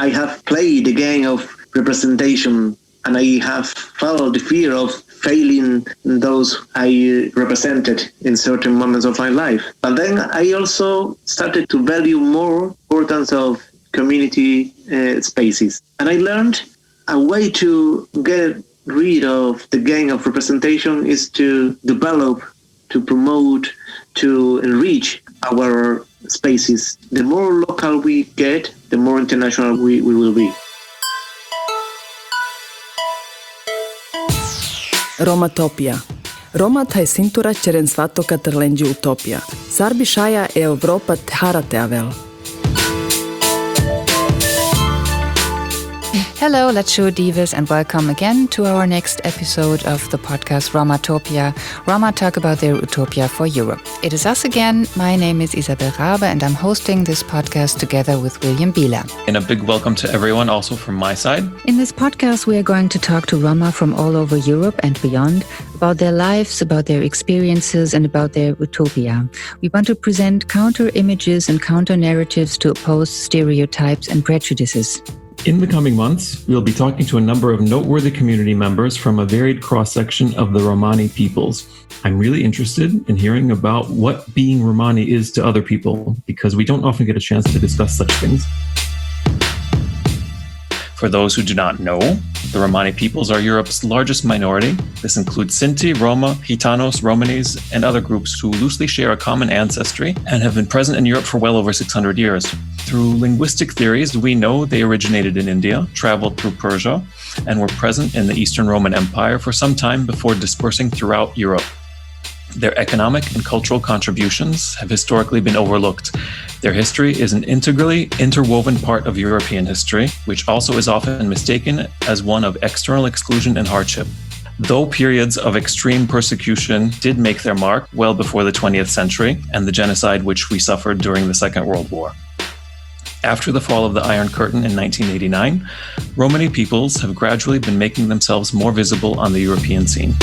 I have played the game of representation, and I have felt the fear of failing those I represented in certain moments of my life. But then I also started to value more importance of community spaces. And I learned a way to get rid of the game of representation is to develop, to promote, to enrich our spaces. The more local we get, the more international we will be. Romatopia. Roma taj cintura čeren svatoka trlenđi utopija. Sarbi šaja e Evropa tharate avel. Hello, Lacho Divas, and welcome again to our next episode of the podcast Romatopia. Roma talk about their utopia for Europe. It is us again. My name is Isabel Rabe, and I'm hosting this podcast together with William Bieler. And a big welcome to everyone also from my side. In this podcast, we are going to talk to Roma from all over Europe and beyond about their lives, about their experiences, and about their utopia. We want to present counter images and counter narratives to oppose stereotypes and prejudices. In the coming months, we'll be talking to a number of noteworthy community members from a varied cross-section of the Romani peoples. I'm really interested in hearing about what being Romani is to other people, because we don't often get a chance to discuss such things. For those who do not know, the Romani peoples are Europe's largest minority. This includes Sinti, Roma, Gitanos, Romanis, and other groups who loosely share a common ancestry and have been present in Europe for well over 600 years. Through linguistic theories, we know they originated in India, traveled through Persia, and were present in the Eastern Roman Empire for some time before dispersing throughout Europe. Their economic and cultural contributions have historically been overlooked. Their history is an integrally interwoven part of European history, which also is often mistaken as one of external exclusion and hardship. Though periods of extreme persecution did make their mark well before the 20th century and the genocide which we suffered during the Second World War. After the fall of the Iron Curtain in 1989, Romani peoples have gradually been making themselves more visible on the European scene.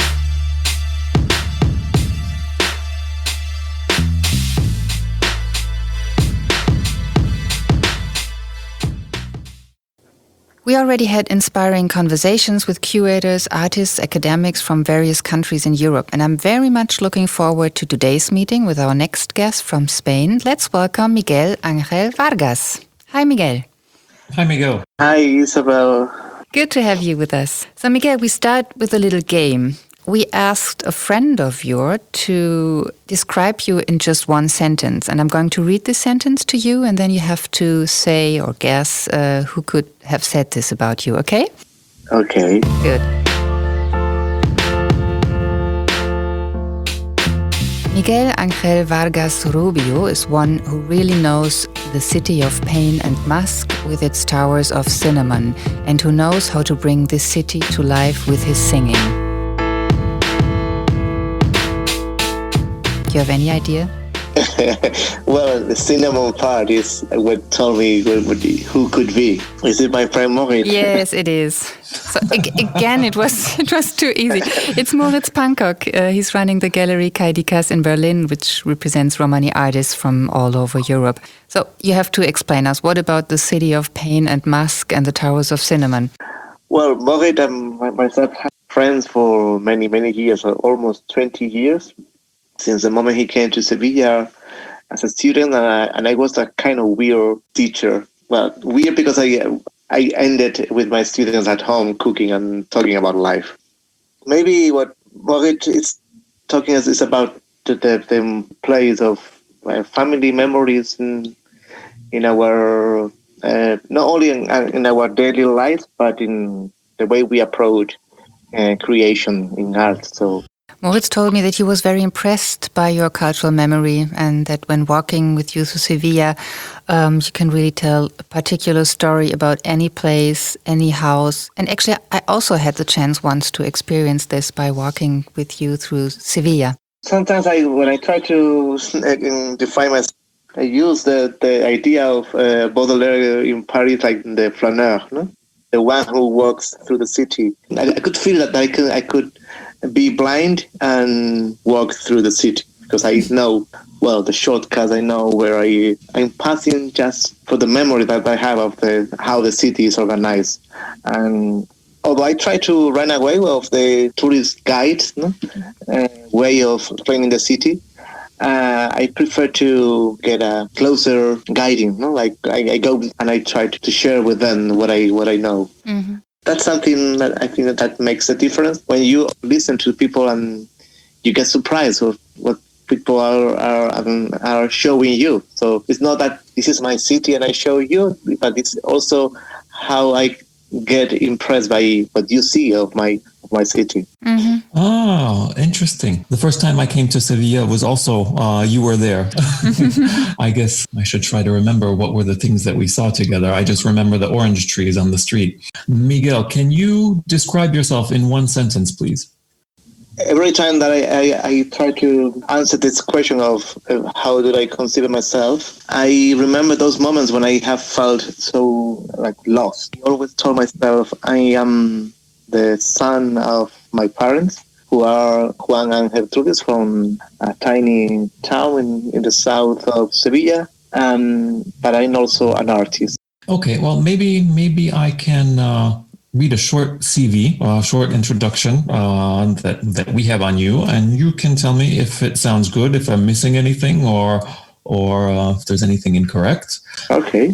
We already had inspiring conversations with curators, artists, academics from various countries in Europe, and I'm very much looking forward to today's meeting with our next guest from Spain. Let's welcome Miguel Ángel Vargas. Hi, Miguel. Hi, Miguel. Hi, Isabel. Good to have you with us. So, Miguel, we start with a little game. We asked a friend of yours to describe you in just one sentence, and I'm going to read this sentence to you, and then you have to say or guess who could have said this about you, okay? Okay. Good. Miguel Ángel Vargas Rubio is one who really knows the city of pain and musk with its towers of cinnamon, and who knows how to bring this city to life with his singing. Do you have any idea? Well, the cinnamon part is what told me who could be. Is it my friend Moritz? Yes, it is. So again, it was too easy. It's Moritz Pankok. He's running the gallery Kai Dikas in Berlin, which represents Romani artists from all over Europe. So you have to explain us, what about the city of pain and musk and the towers of cinnamon? Well, Moritz and myself have friends for many, many years, almost 20 years. Since the moment he came to Sevilla as a student, and I was a kind of weird teacher. Well, weird because I ended with my students at home cooking and talking about life. Maybe what Moritz is talking is about the place of family memories in our not only in our daily life, but in the way we approach creation in art. So. Moritz told me that he was very impressed by your cultural memory, and that when walking with you through Sevilla, you can really tell a particular story about any place, any house. And actually, I also had the chance once to experience this by walking with you through Sevilla. Sometimes when I try to define myself, I use the idea of Baudelaire in Paris, like the flaneur, no? The one who walks through the city. I could feel that I could be blind and walk through the city, because I know well, the shortcuts I know where I'm passing just for the memory that I have of how the city is organized. And although I try to run away of the tourist guide way of explaining the city, I prefer to get a closer guiding. Like I go and I try to share with them what I know. Mm-hmm. That's something that I think that makes a difference when you listen to people and you get surprised with what people are showing you. So it's not that this is my city and I show you, but it's also how I get impressed by what you see of my city. Mm-hmm. Oh, interesting. The first time I came to Sevilla was also, you were there. I guess I should try to remember what were the things that we saw together. I just remember the orange trees on the street. Miguel, can you describe yourself in one sentence, please? Every time that I try to answer this question of how do I consider myself, I remember those moments when I have felt so lost. I always told myself I am the son of my parents, who are Juan and Gertrudis from a tiny town in the south of Sevilla, but I'm also an artist. Okay, well, maybe I can read a short CV, a short introduction that we have on you, and you can tell me if it sounds good, if I'm missing anything, or if there's anything incorrect. Okay.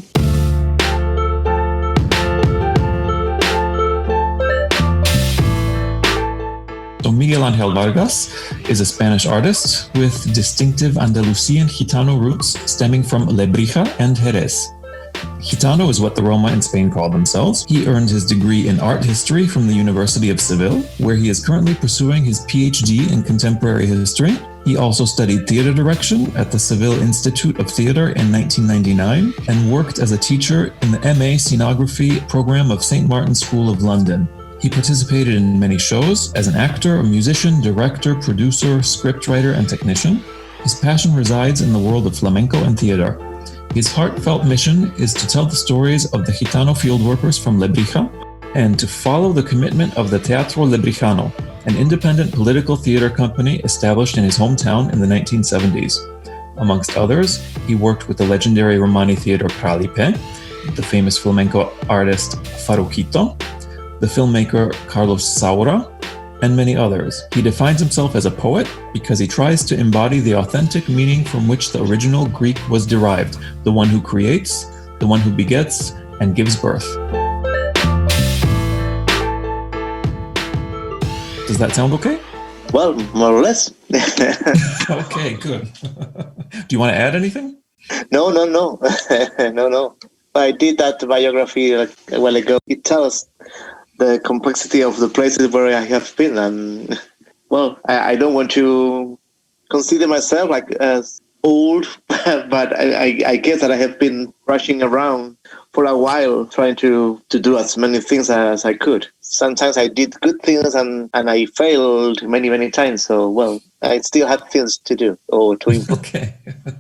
So Miguel Ángel Vargas is a Spanish artist with distinctive Andalusian Gitano roots stemming from Lebrija and Jerez. Gitano is what the Roma in Spain call themselves. He earned his degree in art history from the University of Seville, where he is currently pursuing his PhD in contemporary history. He also studied theater direction at the Seville Institute of Theater in 1999 and worked as a teacher in the MA Scenography program of St. Martin's School of London. He participated in many shows as an actor, a musician, director, producer, scriptwriter, and technician. His passion resides in the world of flamenco and theater. His heartfelt mission is to tell the stories of the Gitano fieldworkers from Lebrija and to follow the commitment of the Teatro Lebrijano, an independent political theater company established in his hometown in the 1970s. Amongst others, he worked with the legendary Romani theater Pralipe, the famous flamenco artist Farruquito, the filmmaker Carlos Saura, and many others. He defines himself as a poet because he tries to embody the authentic meaning from which the original Greek was derived, the one who creates, the one who begets, and gives birth. Does that sound okay? Well, more or less. Okay, good. Do you want to add anything? No. No. I did that biography a while ago. It tells the complexity of the places where I have been. And, well, I don't want to consider myself as old, but I guess that I have been rushing around for a while trying to do as many things as I could. Sometimes I did good things and I failed many, many times. So, well, I still have things to do or to improve. Okay.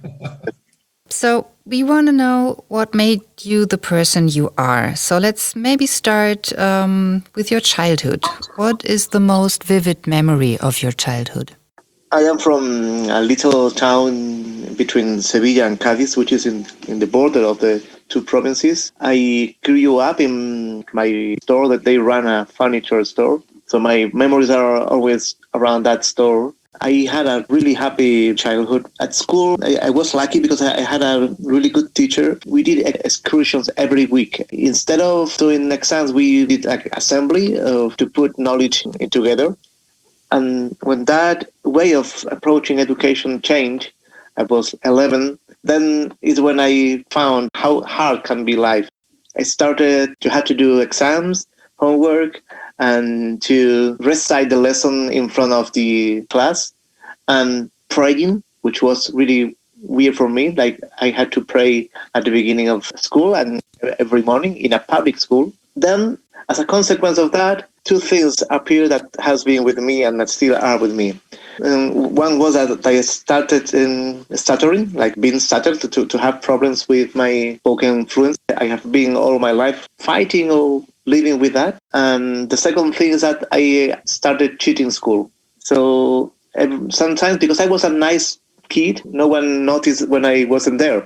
So we want to know what made you the person you are. So let's maybe start with your childhood. What is the most vivid memory of your childhood? I am from a little town between Sevilla and Cádiz, which is in the border of the two provinces. I grew up in my store that they run a furniture store. So my memories are always around that store. I had a really happy childhood. At school, I was lucky because I had a really good teacher. We did excursions every week. Instead of doing exams, we did assembly to put knowledge together. And when that way of approaching education changed, I was 11, then is when I found how hard can be life. I started to have to do exams, homework, and to recite the lesson in front of the class and praying, which was really weird for me. Like I had to pray at the beginning of school and every morning in a public school. Then as a consequence of that, two things appeared that has been with me and that still are with me. One was that I started in stuttering, like being stuttered, to have problems with my spoken fluency. I have been all my life fighting or living with that. And the second thing is that I started cheating school. So sometimes, because I was a nice kid, no one noticed when I wasn't there.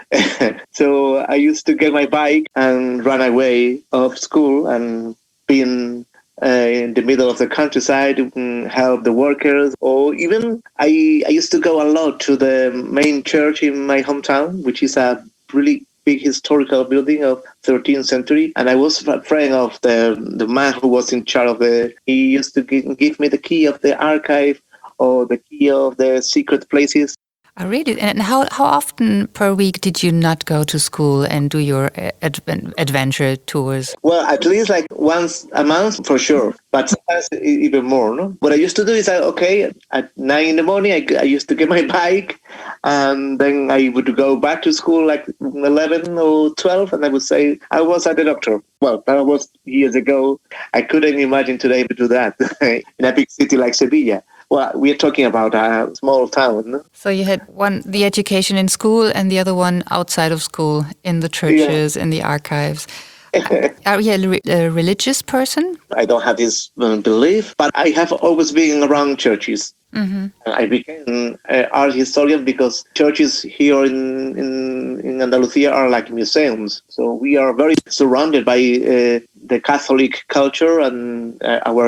So I used to get my bike and run away of school and being in the middle of the countryside, help the workers, or even I used to go a lot to the main church in my hometown, which is a really big historical building of 13th century. And I was a friend of the man who was in charge of he used to give me the key of the archive or the key of the secret places. I read it. And how often per week did you not go to school and do your adventure tours? Well, at least like once a month for sure, but sometimes even more. No? What I used to do is, at 9 in the morning, I used to get my bike, and then I would go back to school like 11 or 12, and I would say I was at the doctor. Well, that was years ago. I couldn't imagine today to do that in a big city like Sevilla. Well, we're talking about a small town. No? So you had the education in school and the other one outside of school in the churches, in the archives. Are you a religious person? I don't have this belief, but I have always been around churches. Mm-hmm. I became an art historian because churches here in Andalusia are like museums. So we are very surrounded by the Catholic culture, and our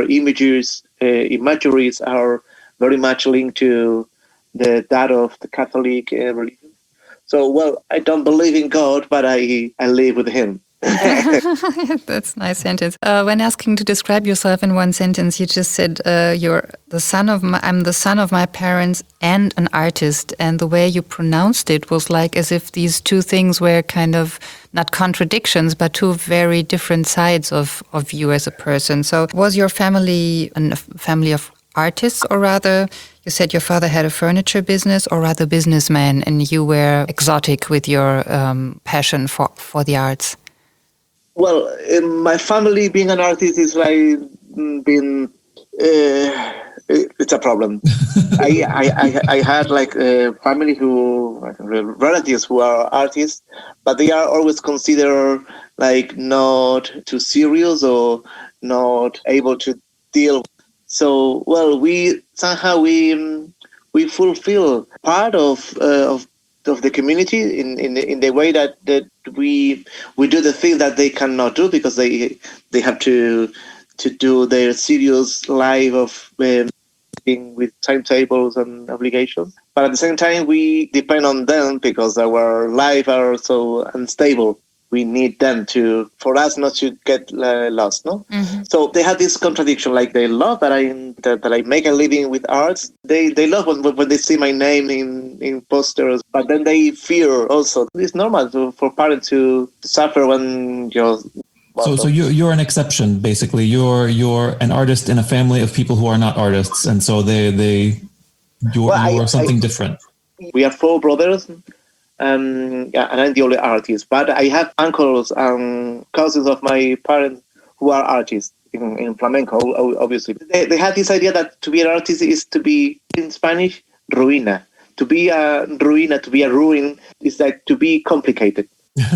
imageries are very much linked to that of the Catholic religion. So, well, I don't believe in God, but I live with him. That's a nice sentence. When asking to describe yourself in one sentence, you just said I'm the son of my parents and an artist. And the way you pronounced it was like as if these two things were kind of not contradictions, but two very different sides of you as a person. So was your family a family of artists, or rather, you said your father had a furniture business, or rather businessman, and you were exotic with your passion for the arts? Well, in my family, being an artist is like being. It's a problem. I had like a family relatives who are artists, but they are always considered like not too serious or not able to deal. So, well, we fulfill part of the community in the way that we do the thing that they cannot do because they have to do their serious life of being with timetables and obligations. But at the same time, we depend on them because our life are so unstable. We need them for us not to get lost, no? Mm-hmm. So they have this contradiction, like they love that I make a living with arts. They love when they see my name in posters, but then they fear also. It's normal for parents to suffer when you're... So you're an exception, basically. You're an artist in a family of people who are not artists, and so you are something different. We are 4 brothers. And I'm the only artist, but I have uncles and cousins of my parents who are artists in flamenco, obviously. They have this idea that to be an artist is to be, in Spanish, ruina. To be a ruina, to be a ruin, is like to be complicated.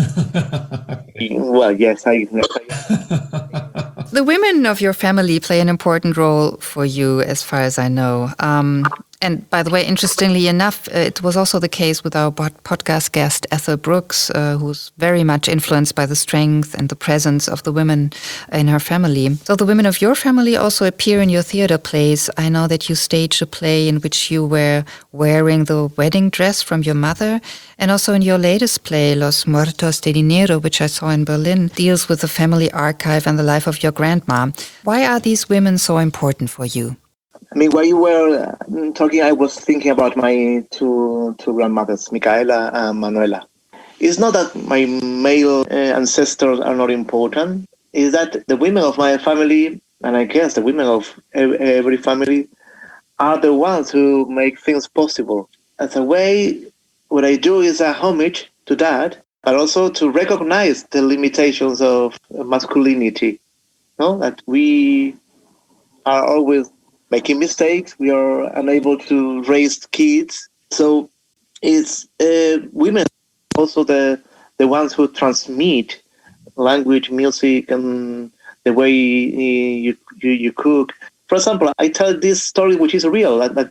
Well, yes, I The women of your family play an important role for you, as far as I know. And by the way, interestingly enough, it was also the case with our podcast guest, Ethel Brooks, who's very much influenced by the strength and the presence of the women in her family. So the women of your family also appear in your theater plays. I know that you staged a play in which you were wearing the wedding dress from your mother. And also in your latest play, Los Muertos de Dinero, which I saw in Berlin, deals with the family archive and the life of your grandma. Why are these women so important for you? I mean, while you were talking, I was thinking about my two grandmothers, Micaela and Manuela. It's not that my male ancestors are not important. It's that the women of my family, and I guess the women of every family, are the ones who make things possible. As a way, what I do is a homage to that, but also to recognize the limitations of masculinity. No? That we are always making mistakes, we are unable to raise kids. So it's women also the ones who transmit language, music, and the way you cook. For example, I tell this story which is real, that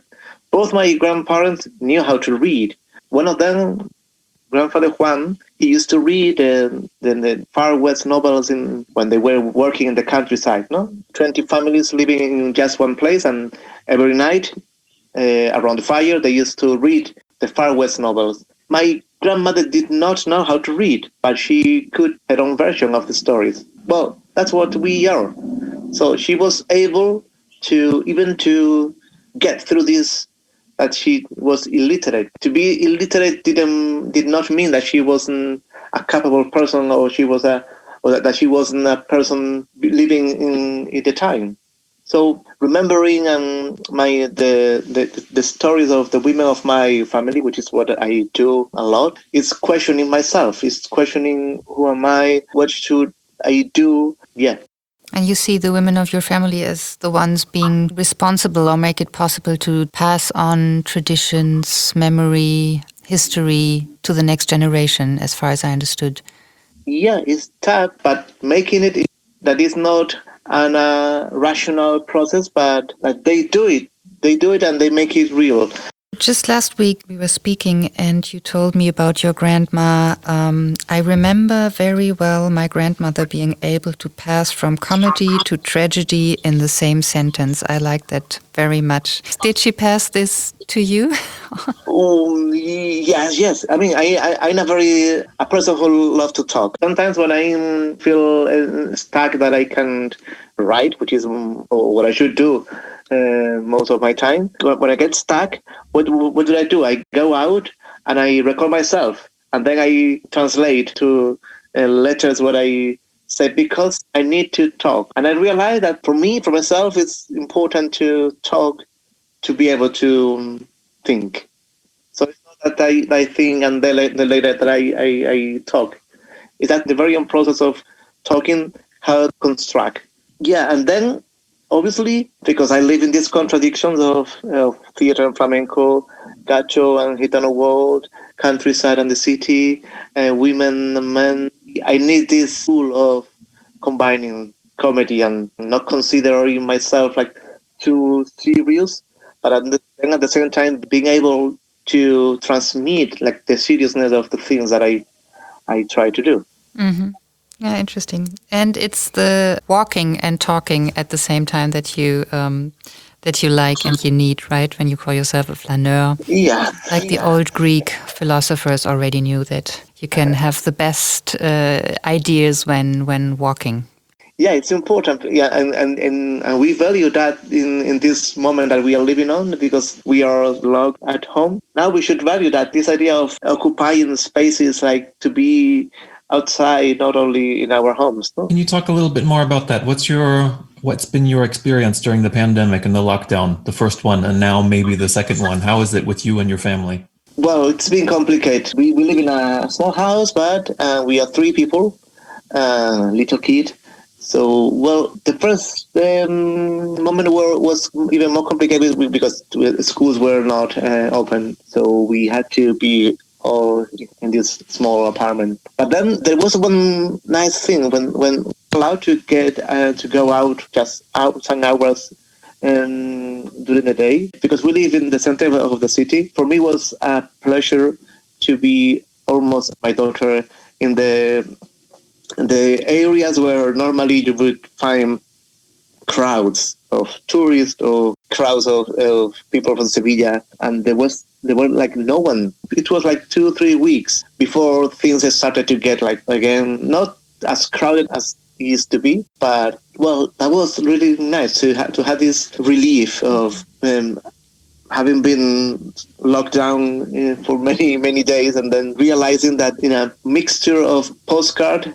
Both my grandparents knew how to read. One of them, Grandfather Juan, he used to read the Far West novels when they were working in the countryside. 20 families living in just one place, and every night around the fire, they used to read the Far West novels. My grandmother did not know how to read, but she could her own version of the stories. Well, that's what we are. So she was able to get through this, that she was illiterate. To be illiterate did not mean that she wasn't a capable person, or that she wasn't a person living in the time. So remembering the stories of the women of my family, which is what I do a lot, is questioning myself. It's questioning who am I, what should I do? Yeah. And you see the women of your family as the ones being responsible or make it possible to pass on traditions, memory, history to the next generation, as far as I understood. Yeah, it's tough, but making it, that is not an rational process, but they do it. They do it and they make it real. Just last week we were speaking and you told me about your grandma. I remember very well my grandmother being able to pass from comedy to tragedy in the same sentence. I like that very much. Did she pass this to you? Yes. I mean, I'm a person who loves to talk. Sometimes when I feel stuck that I can't write, which is what I should do most of my time. When I get stuck, what do? I go out and I record myself, and then I translate to letters what I say, because I need to talk. And I realize that for myself, it's important to talk to be able to think. So it's not that I think and then later that I talk. It's that the very process of talking, how to construct. Yeah, and then obviously, because I live in these contradictions of theater and flamenco, gacho and gitano world, countryside and the city, women and men, I need this tool of combining comedy and not considering myself like too serious, but at the same time being able to transmit like the seriousness of the things that I try to do. Mm-hmm. Yeah, interesting. And it's the walking and talking at the same time that you like and you need, right? When you call yourself a flaneur. Yeah. Like the old Greek philosophers already knew that you can have the best ideas when walking. Yeah, it's important. Yeah, and we value that in this moment that we are living on, because we are locked at home. Now we should value that, this idea of occupying spaces, like to be outside, not only in our homes. No? Can you talk a little bit more about that? What's been your experience during the pandemic and the lockdown, the first one, and now maybe the second one? How is it with you and your family? Well, it's been complicated. We live in a small house, but we are 3 people, little kid. So, well, the first moment was even more complicated because schools were not open. So we had to be all in this small apartment. But then there was one nice thing when allowed to get to go out just some hours during the day, because we live in the center of the city. For me, it was a pleasure to be almost my daughter in the areas where normally you would find crowds of tourists or crowds of people from Sevilla, and there were like no one. It was like 2-3 weeks before things started to get like again not as crowded as it used to be. But well, that was really nice to have this relief of having been locked down for many days, and then realizing that in a mixture of postcard,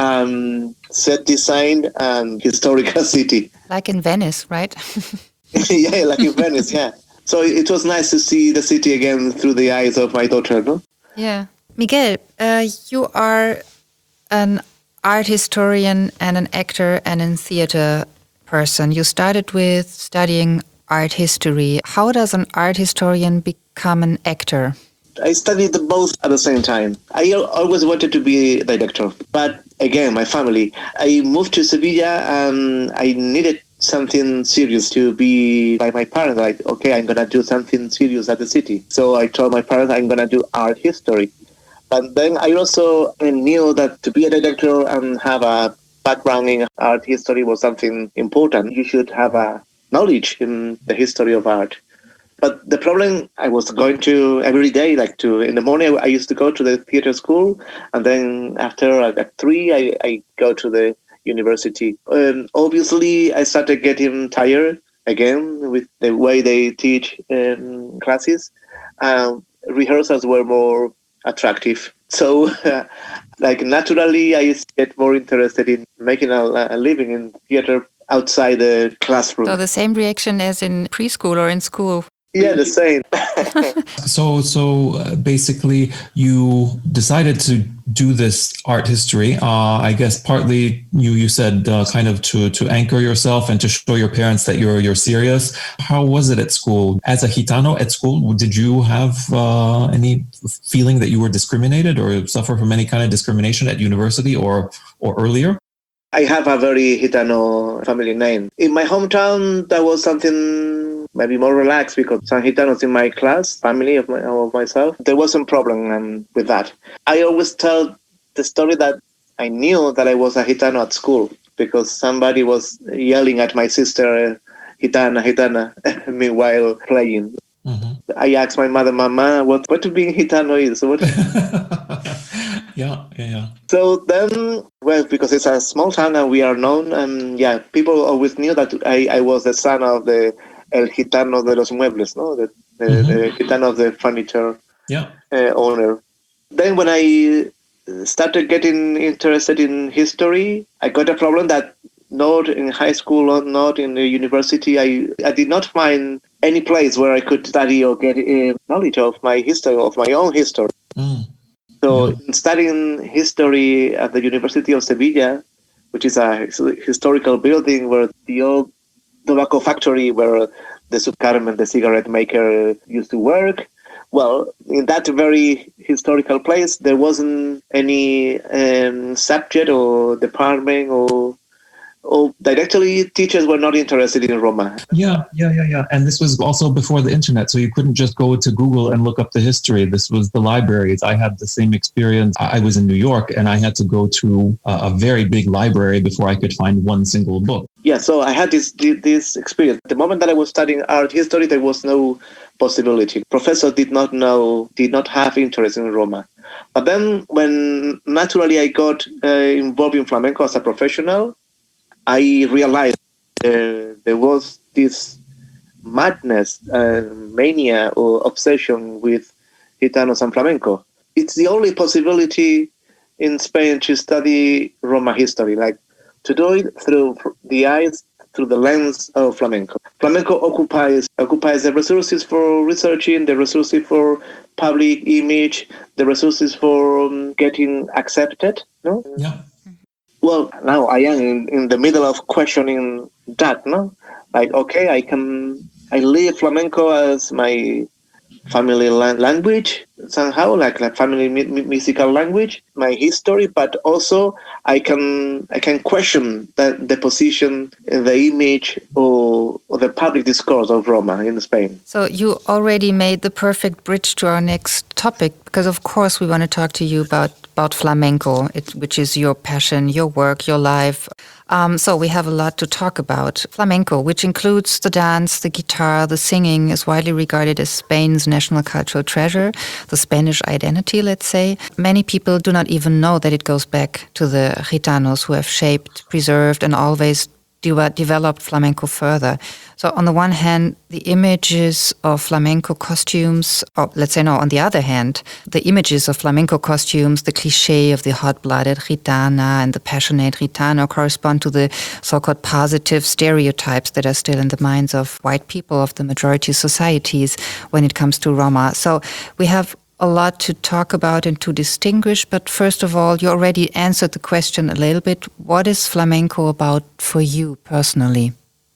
set design, and historical city. Like in Venice, right? Yeah, like in Venice, yeah. So it was nice to see the city again through the eyes of my daughter, no? Yeah. Miguel, you are an art historian and an actor and a theater person. You started with studying art history. How does an art historian become an actor? I studied both at the same time. I always wanted to be a director, but again, my family. I moved to Sevilla and I needed something serious to be by my parents. Like, okay, I'm going to do something serious at the city. So I told my parents I'm going to do art history. But then I also knew that to be a director and have a background in art history was something important. You should have a knowledge in the history of art. But the problem, I was going to every day, in the morning, I used to go to the theater school. And then after at 3, I go to the university. Obviously, I started getting tired again with the way they teach classes. Rehearsals were more attractive. So, naturally, I get more interested in making a living in theater outside the classroom. So the same reaction as in preschool or in school? Yeah, the same. So basically, you decided to do this art history. I guess partly you said kind of to anchor yourself and to show your parents that you're serious. How was it at school? As a Gitano at school, did you have any feeling that you were discriminated or suffer from any kind of discrimination at university or earlier? I have a very Gitano family name. In my hometown, that was something maybe more relaxed because some Gitanos in my class, family of myself, there wasn't problem with that. I always tell the story that I knew that I was a Gitano at school because somebody was yelling at my sister, Gitana, Gitana, meanwhile playing. Mm-hmm. I asked my mother, Mama, what being Gitano is? What? Yeah. So then, well, because it's a small town and we are known, people always knew that I was the son of the El Gitano de los Muebles, no? The Gitano of the furniture owner. Then when I started getting interested in history, I got a problem that not in high school or not in the university, I did not find any place where I could study or get knowledge of my history, of my own history. Mm. So studying history at the University of Sevilla, which is a historical building where the old tobacco factory where the Subcarmen, the cigarette maker, used to work. Well, in that very historical place, there wasn't any subject or department or directly teachers were not interested in Roma. Yeah. And this was also before the internet, so you couldn't just go to Google and look up the history. This was the libraries. I had the same experience. I was in New York and I had to go to a very big library before I could find one single book. Yeah, so I had this experience. The moment that I was studying art history, there was no possibility. Professor did not have interest in Roma. But then when naturally I got involved in flamenco as a professional, I realized there was this madness, mania or obsession with Gitanos and flamenco. It's the only possibility in Spain to study Roma history, to do it through the lens of flamenco. Flamenco occupies the resources for researching, the resources for public image, the resources for getting accepted. No? Yeah. Well, now I am in the middle of questioning that, no? Okay, I leave flamenco as my family language somehow, like family musical language, my history, but also I can question the position, the image, or the public discourse of Roma in Spain. So you already made the perfect bridge to our next topic, because of course we want to talk to you about flamenco, which is your passion, your work, your life. So we have a lot to talk about. Flamenco, which includes the dance, the guitar, the singing, is widely regarded as Spain's national cultural treasure, the Spanish identity, let's say. Many people do not even know that it goes back to the Gitanos who have shaped, preserved, and always developed flamenco further. So on the one hand, the images of flamenco costumes, or let's say no, on the other hand, the images of flamenco costumes, the cliché of the hot-blooded Gitana and the passionate Gitano correspond to the so-called positive stereotypes that are still in the minds of white people of the majority societies when it comes to Roma. So we have a lot to talk about and to distinguish, but first of all, you already answered the question a little bit. What is flamenco about for you personally?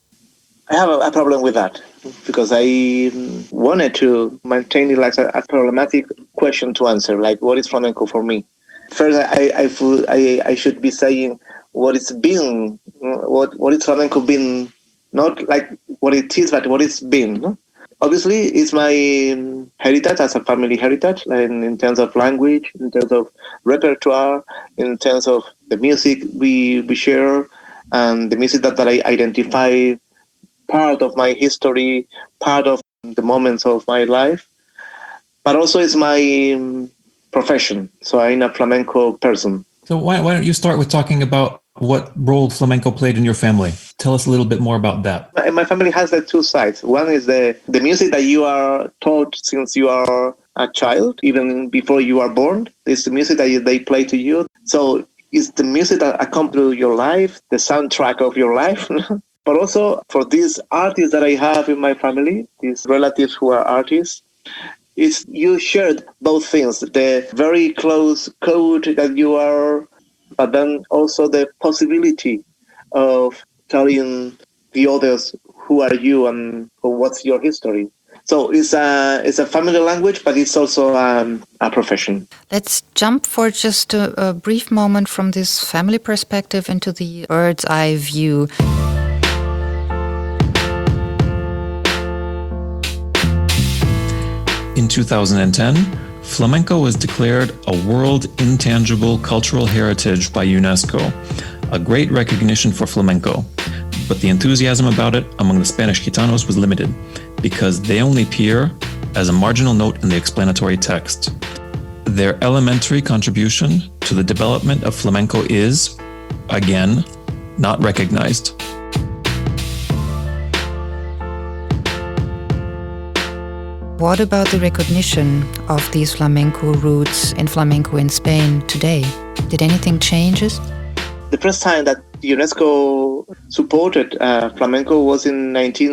I have a problem with that because I wanted to maintain it like a problematic question to answer, like what is flamenco for me? First, I should be saying what is flamenco been not like what it is, but what it's been. No? Obviously, it's my heritage as a family heritage, and in terms of language, in terms of repertoire, in terms of the music we share, and the music that I identify part of my history, part of the moments of my life. But also it's my profession. So I'm a flamenco person. So why don't you start with talking about what role flamenco played in your family? Tell us a little bit more about that. My family has the two sides. One is the music that you are taught since you are a child, even before you are born. It's the music that they play to you. So it's the music that accompanies your life, the soundtrack of your life. But also for these artists that I have in my family, these relatives who are artists, is you shared both things, the very close code that you are, but then also the possibility of telling the others who are you and what's your history. So it's a family language, but it's also a profession. Let's jump for just a brief moment from this family perspective into the bird's eye view. In 2010, flamenco was declared a World Intangible Cultural Heritage by UNESCO, a great recognition for flamenco. But the enthusiasm about it among the Spanish Gitanos was limited, because they only appear as a marginal note in the explanatory text. Their elementary contribution to the development of flamenco is, again, not recognized. What about the recognition of these flamenco roots in flamenco in Spain today? Did anything change? The first time that UNESCO supported flamenco was in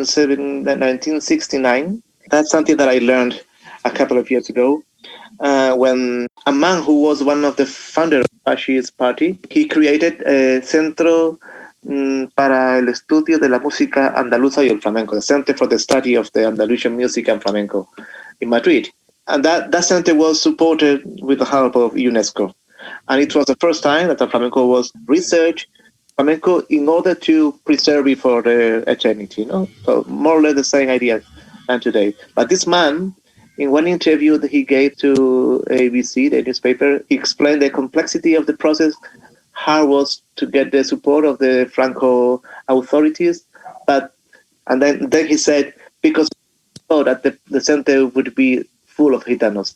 1969. That's something that I learned a couple of years ago when a man who was one of the founders of the Fascist Party, he created a Centro para el Estudio de la Música Andaluza y el Flamenco, the Center for the Study of the Andalusian Music and Flamenco in Madrid. And that center was supported with the help of UNESCO. And it was the first time that the flamenco was researched, flamenco in order to preserve it for the eternity. So more or less the same idea than today. But this man, in one interview that he gave to ABC, the newspaper, he explained the complexity of the process, how it was to get the support of the Franco authorities. And then he said, because he thought that the center would be full of Gitanos.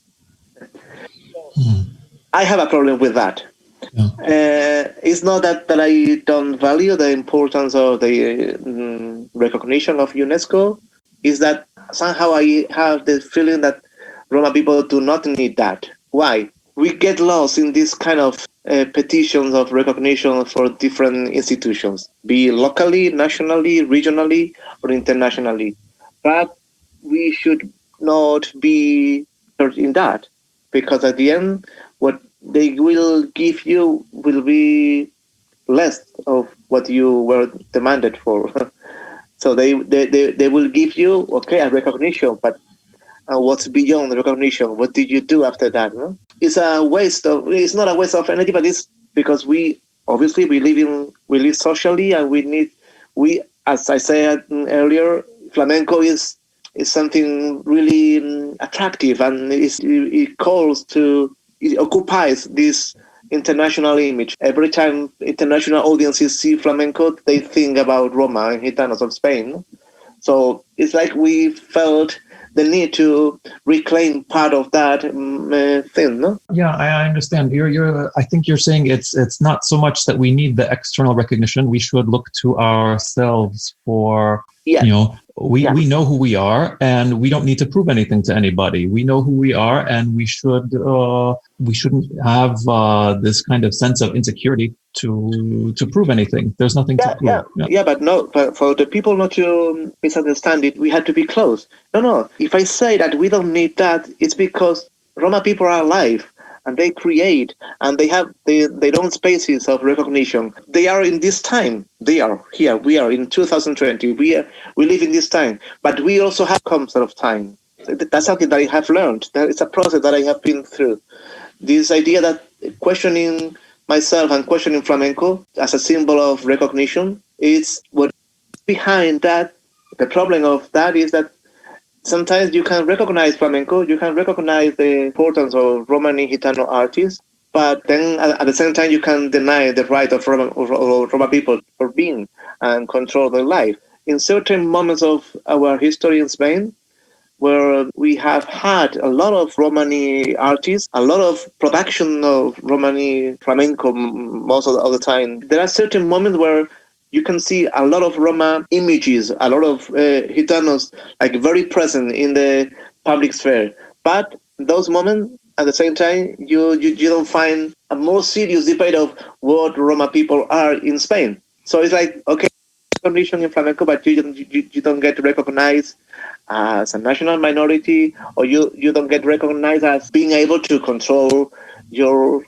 I have a problem with that. Yeah. It's not that I don't value the importance of the recognition of UNESCO. It's that somehow I have the feeling that Roma people do not need that. Why? We get lost in this kind of petitions of recognition for different institutions, be it locally, nationally, regionally, or internationally. But we should not be in that, because at the end, what they will give you will be less of what you were demanded for. So they will give you, okay, a recognition, but what's beyond the recognition? What did you do after that? No? It's not a waste of energy, but it's because we live socially, and we, as I said earlier, flamenco is something really attractive, and it occupies this international image. Every time international audiences see flamenco, they think about Roma and Gitanos of Spain. So it's like we felt the need to reclaim part of that thing, no? Yeah, I understand. I think you're saying it's not so much that we need the external recognition. We should look to ourselves for, we know who we are, and we don't need to prove anything to anybody. We know who we are, and we shouldn't have this kind of sense of insecurity to prove anything. There's nothing to prove. But for the people not to misunderstand it, we had to be close. No. If I say that we don't need that, it's because Roma people are alive, and they create, and they have their own spaces of recognition. They are in this time. They are here. We are in 2020. We live in this time, but we also have concept of time. That's something that I have learned. That it's a process that I have been through. This idea that questioning myself and questioning flamenco as a symbol of recognition is what behind that, the problem of that is that sometimes you can recognize flamenco, you can recognize the importance of Romani Gitano artists, but then at the same time you can deny the right of Roma people for being and control their life. In certain moments of our history in Spain, where we have had a lot of Romani artists, a lot of production of Romani flamenco most of the time, there are certain moments where you can see a lot of Roma images, a lot of Gitanos like very present in the public sphere. But those moments, at the same time, you don't find a more serious debate of what Roma people are in Spain. So it's like, okay, condition in flamenco, but you don't get recognized as a national minority, or you don't get recognized as being able to control your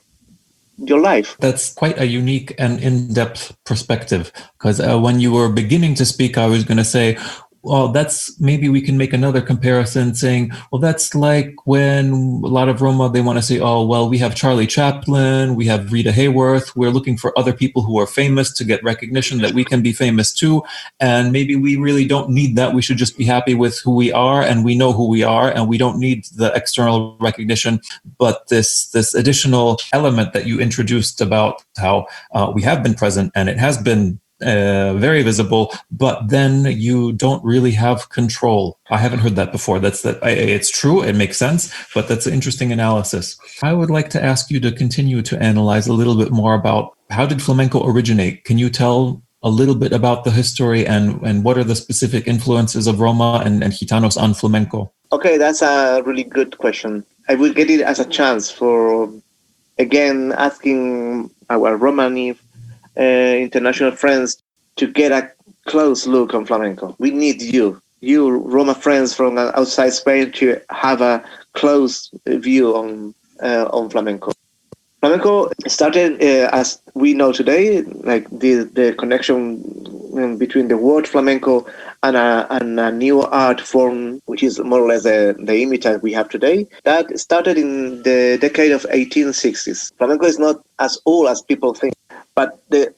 life. That's quite a unique and in-depth perspective, because when you were beginning to speak, I was going to say, well, maybe we can make another comparison saying, well, that's like when a lot of Roma, they want to say, oh, well, we have Charlie Chaplin, we have Rita Hayworth, we're looking for other people who are famous to get recognition that we can be famous too. And maybe we really don't need that. We should just be happy with who we are, and we know who we are, and we don't need the external recognition. But this additional element that you introduced about how we have been present and it has been very visible, but then you don't really have control. I haven't heard that before. It's true, it makes sense, but that's an interesting analysis. I would like to ask you to continue to analyze a little bit more about how did flamenco originate? Can you tell a little bit about the history and what are the specific influences of Roma and Gitanos on flamenco? Okay, that's a really good question. I will get it as a chance for, again, asking our Romani international friends to get a close look on flamenco. We need you Roma friends from outside Spain, to have a close view on flamenco. Flamenco started, as we know today, like the connection between the word flamenco and a new art form, which is more or less the image that we have today. That started in the decade of 1860s. Flamenco is not as old as people think. But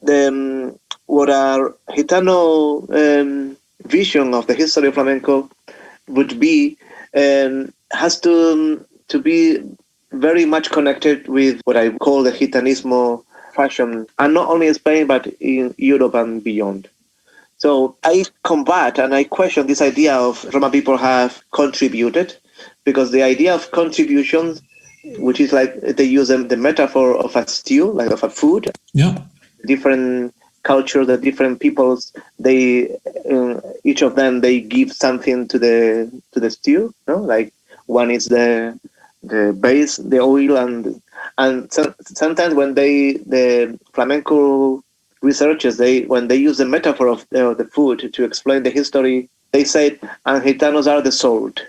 what our Gitano vision of the history of flamenco would be has to be very much connected with what I call the Gitanismo fashion, and not only in Spain but in Europe and beyond. So I combat and I question this idea of Roma people have contributed, because the idea of contribution, which is like they use the metaphor of a stew, like of a food. Yeah. Different cultures, the different peoples, they each of them they give something to the stew. No, like one is the base, the oil, and sometimes when the flamenco researchers when they use the metaphor of the food to explain the history, they say, and Gitanos are the salt.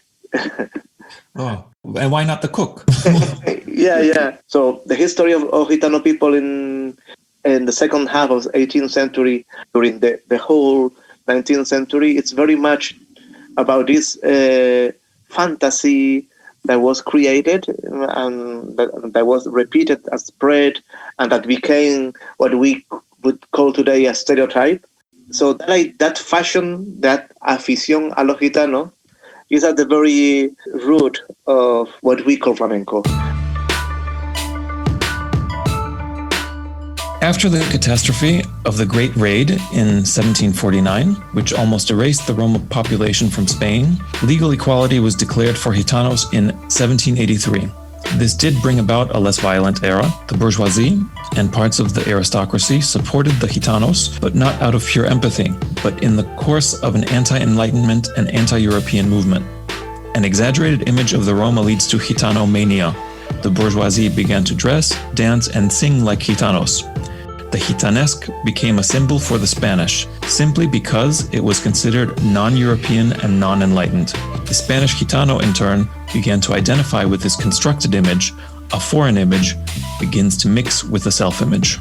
Oh, and why not the cook? Yeah. So the history of Gitano people in the second half of the 18th century, during the whole 19th century, it's very much about this fantasy that was created and that was repeated and spread, and that became what we would call today a stereotype. So that fashion, that afición a lo gitano, is at the very root of what we call flamenco. After the catastrophe of the Great Raid in 1749, which almost erased the Roma population from Spain, legal equality was declared for Gitanos in 1783. This did bring about a less violent era. The bourgeoisie and parts of the aristocracy supported the Gitanos, but not out of pure empathy, but in the course of an anti-Enlightenment and anti-European movement. An exaggerated image of the Roma leads to Gitano mania. The bourgeoisie began to dress, dance, and sing like Gitanos. The Gitanesque became a symbol for the Spanish, simply because it was considered non-European and non-enlightened. The Spanish Gitano, in turn, began to identify with this constructed image. A foreign image begins to mix with the self-image.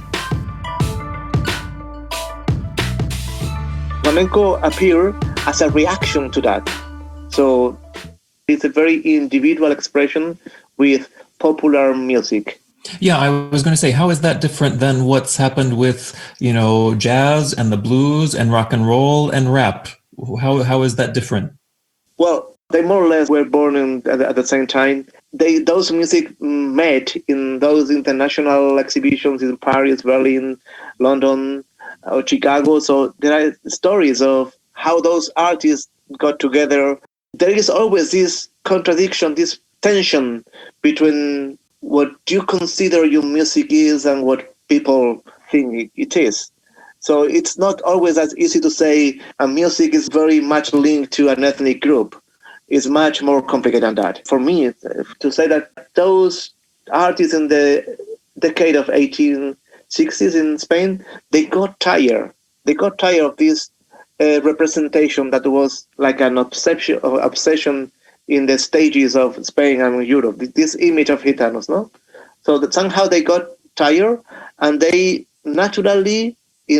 Flamenco appeared as a reaction to that. So it's a very individual expression with popular music. Yeah, I was going to say, how is that different than what's happened with, jazz and the blues and rock and roll and rap? How is that different? Well, they more or less were born at the same time. Those music met in those international exhibitions in Paris, Berlin, London, or Chicago. So there are stories of how those artists got together. There is always this contradiction, this tension between what you consider your music is and what people think it is. So it's not always as easy to say a music is very much linked to an ethnic group. It's much more complicated than that. For me, to say that those artists in the decade of 1860s in Spain, they got tired. They got tired of this representation that was like an obsession in the stages of Spain and Europe. This image of Gitanos, no? So that somehow they got tired, and they naturally,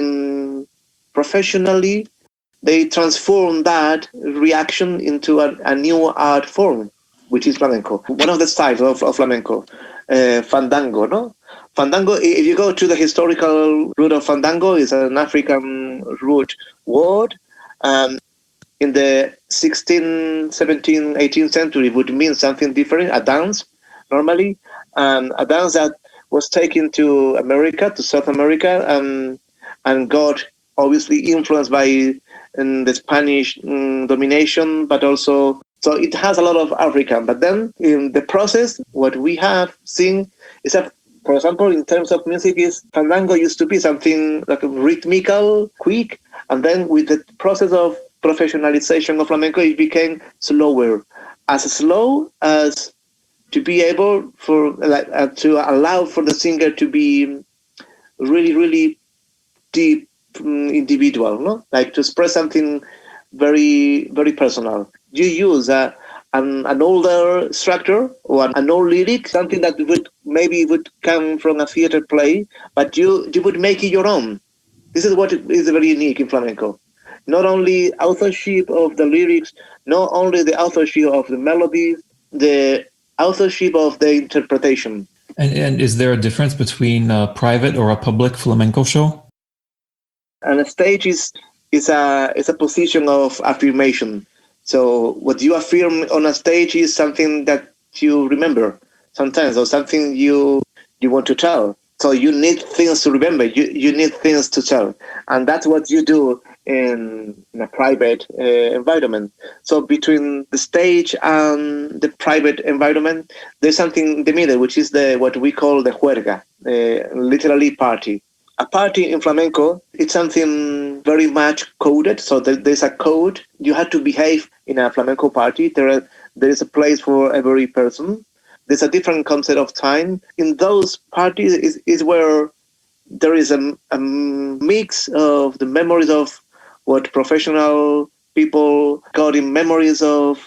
professionally, they transformed that reaction into a new art form, which is flamenco. One of the styles of flamenco, fandango, no? Fandango, if you go to the historical root of fandango, is an African root word. In the 16th, 17th, 18th century, it would mean something different, a dance, normally. A dance that was taken to America, to South America, and got obviously influenced by the Spanish domination, but also, so it has a lot of African. But then in the process, what we have seen is that, for example, in terms of music, is fandango used to be something like rhythmical, quick, and then with the process of professionalization of flamenco, it became slower, as slow as to be able to allow for the singer to be really, really deep individual, no? Like to express something very, very personal. You use an older structure or an old lyric, something that would come from a theater play, but you would make it your own. This is what is very unique in flamenco. Not only authorship of the lyrics, not only the authorship of the melodies, the authorship of the interpretation. And is there a difference between a private or a public flamenco show? And a stage is a position of affirmation. So what you affirm on a stage is something that you remember sometimes, or something you want to tell. So you need things to remember. You need things to tell, and that's what you do in a private environment. So between the stage and the private environment, there's something in the middle, which is what we call the juerga, literally party. A party in flamenco, it's something very much coded. So there's a code. You have to behave in a flamenco party. There is a place for every person. There's a different concept of time. In those parties is where there is a mix of the memories of what professional people got in memories of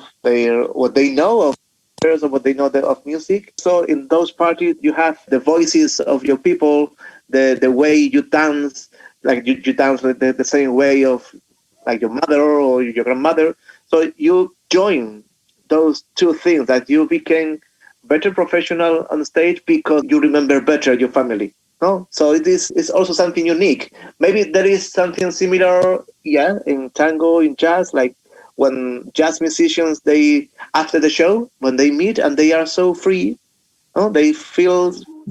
what they know of what they know of music. So in those parties, you have the voices of your people, the way you dance, like you dance the same way of like your mother or your grandmother. So you join those two things, that you became better professional on stage because you remember better your family. No? So it's also something unique. Maybe there is something similar, in tango, in jazz, like when jazz musicians, they after the show, when they meet and they are so free, they feel.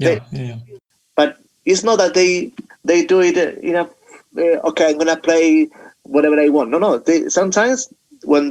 But it's not that they do it okay, I'm gonna play whatever I want. No. Sometimes when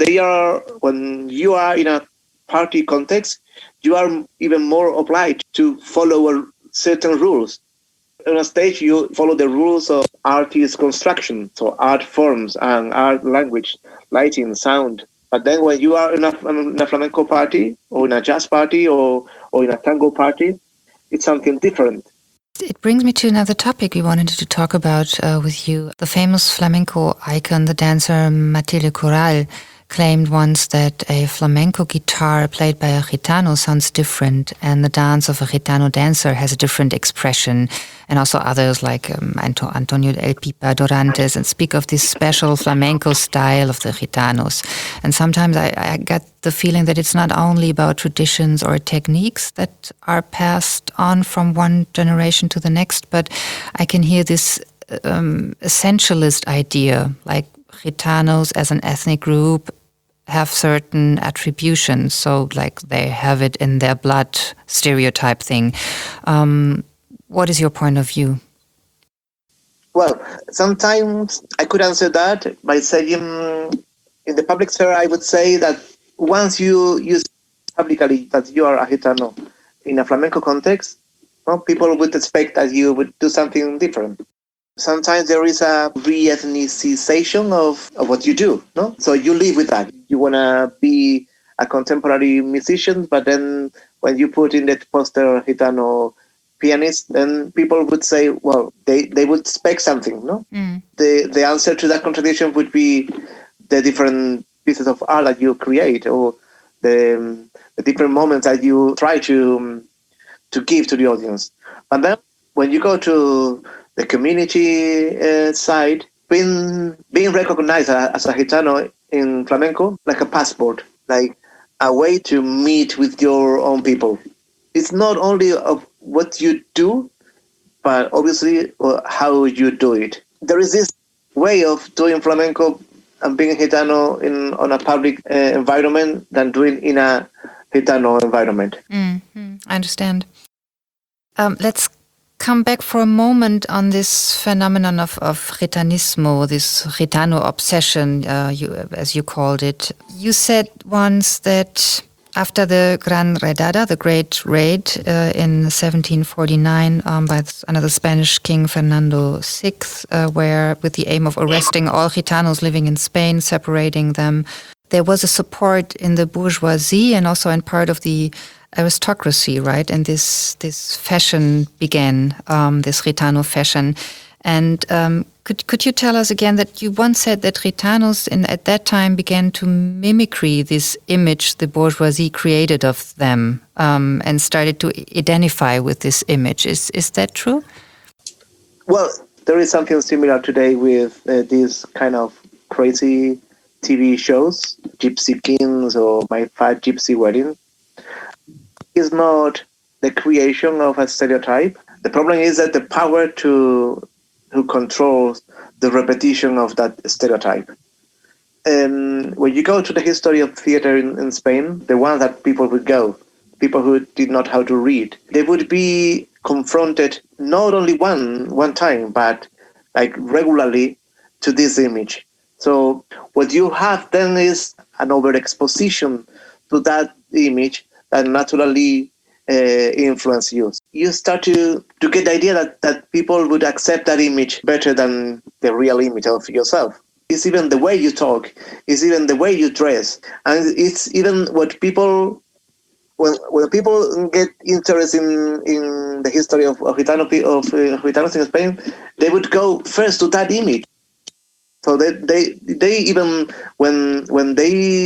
you are in a party context, you are even more obliged to follow certain rules. On a stage, you follow the rules of artist construction, so art forms and art language, lighting, sound. But then when you are in a flamenco party or in a jazz party or in a tango party, it's something different. It brings me to another topic we wanted to talk about with you. The famous flamenco icon, the dancer Matilde Coral, claimed once that a flamenco guitar played by a gitano sounds different, and the dance of a gitano dancer has a different expression. And also others like Antonio El Pipa Dorantes and speak of this special flamenco style of the gitanos. And sometimes I get the feeling that it's not only about traditions or techniques that are passed on from one generation to the next, but I can hear this essentialist idea, like gitanos as an ethnic group have certain attributions, so like they have it in their blood stereotype thing. What is your point of view? Well, sometimes I could answer that by saying, in the public sphere, I would say that once you use publicly that you are a gitano in a flamenco context, well, people would expect that you would do something different. Sometimes there is a re-ethnicization of what you do, no? So you live with that. You want to be a contemporary musician, but then when you put in that poster gitano pianist, then people would say, well, they would expect something, no? The answer to that contradiction would be the different pieces of art that you create, or the different moments that you try to give to the audience. But then when you go to the community side, being recognized as a gitano in flamenco, like a passport, like a way to meet with your own people. It's not only of what you do, but obviously how you do it. There is this way of doing flamenco and being gitano on a public environment than doing in a gitano environment. Mm-hmm. I understand. Let's come back for a moment on this phenomenon of gitanismo, this gitano obsession, as you called it. You said once that after the Gran Redada, the Great Raid in 1749 under the Spanish King Fernando VI, where with the aim of arresting all gitanos living in Spain, separating them, there was a support in the bourgeoisie and also in part of the aristocracy, right? And this fashion began, this gitano fashion. And could you tell us again that you once said that gitanos at that time began to mimicry this image the bourgeoisie created of them and started to identify with this image. Is that true? Well, there is something similar today with these kind of crazy TV shows, Gypsy Kings or My Fat Gypsy Wedding. It's not the creation of a stereotype. The problem is that the power who controls the repetition of that stereotype. When you go to the history of theater in Spain, the ones that people would go, people who did not know how to read, they would be confronted not only one time, but like regularly to this image. So what you have then is an overexposition to that image that naturally influence you. You start to get the idea that people would accept that image better than the real image of yourself. It's even the way you talk, it's even the way you dress, and it's even what people, when people get interested in the history of Gitanos in Spain, they would go first to that image. So they even when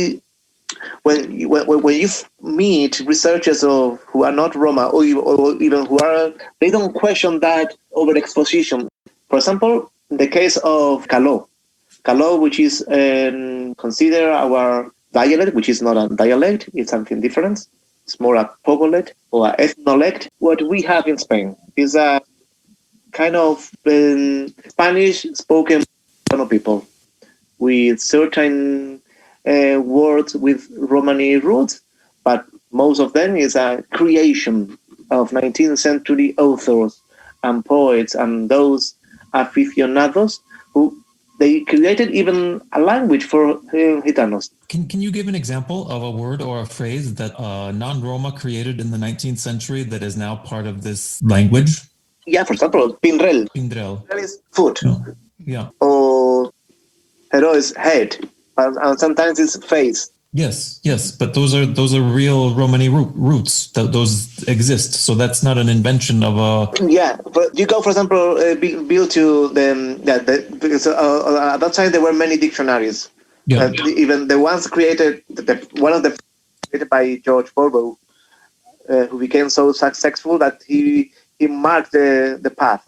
you meet researchers who are not Roma or even who are, they don't question that overexposition. For example, in the case of Caló, which is considered our dialect, which is not a dialect, it's something different. It's more a pogolet or a ethnolect. What we have in Spain is a kind of Spanish-spoken people with certain words with Romani roots, but most of them is a creation of 19th century authors and poets and those aficionados who they created even a language for Gitanos. Can you give an example of a word or a phrase that non-Roma created in the 19th century that is now part of this language? Yeah, for example, pinrel. Pinrel. That is foot. Yeah. Or hero is head. And sometimes it's face. Yes, but those are real Romani roots. Those exist. So that's not an invention of a. Yeah, but you go, for example, build to because at that time there were many dictionaries. Yeah. Even the ones created, one of the created by George Borrow, who became so successful that he marked the path.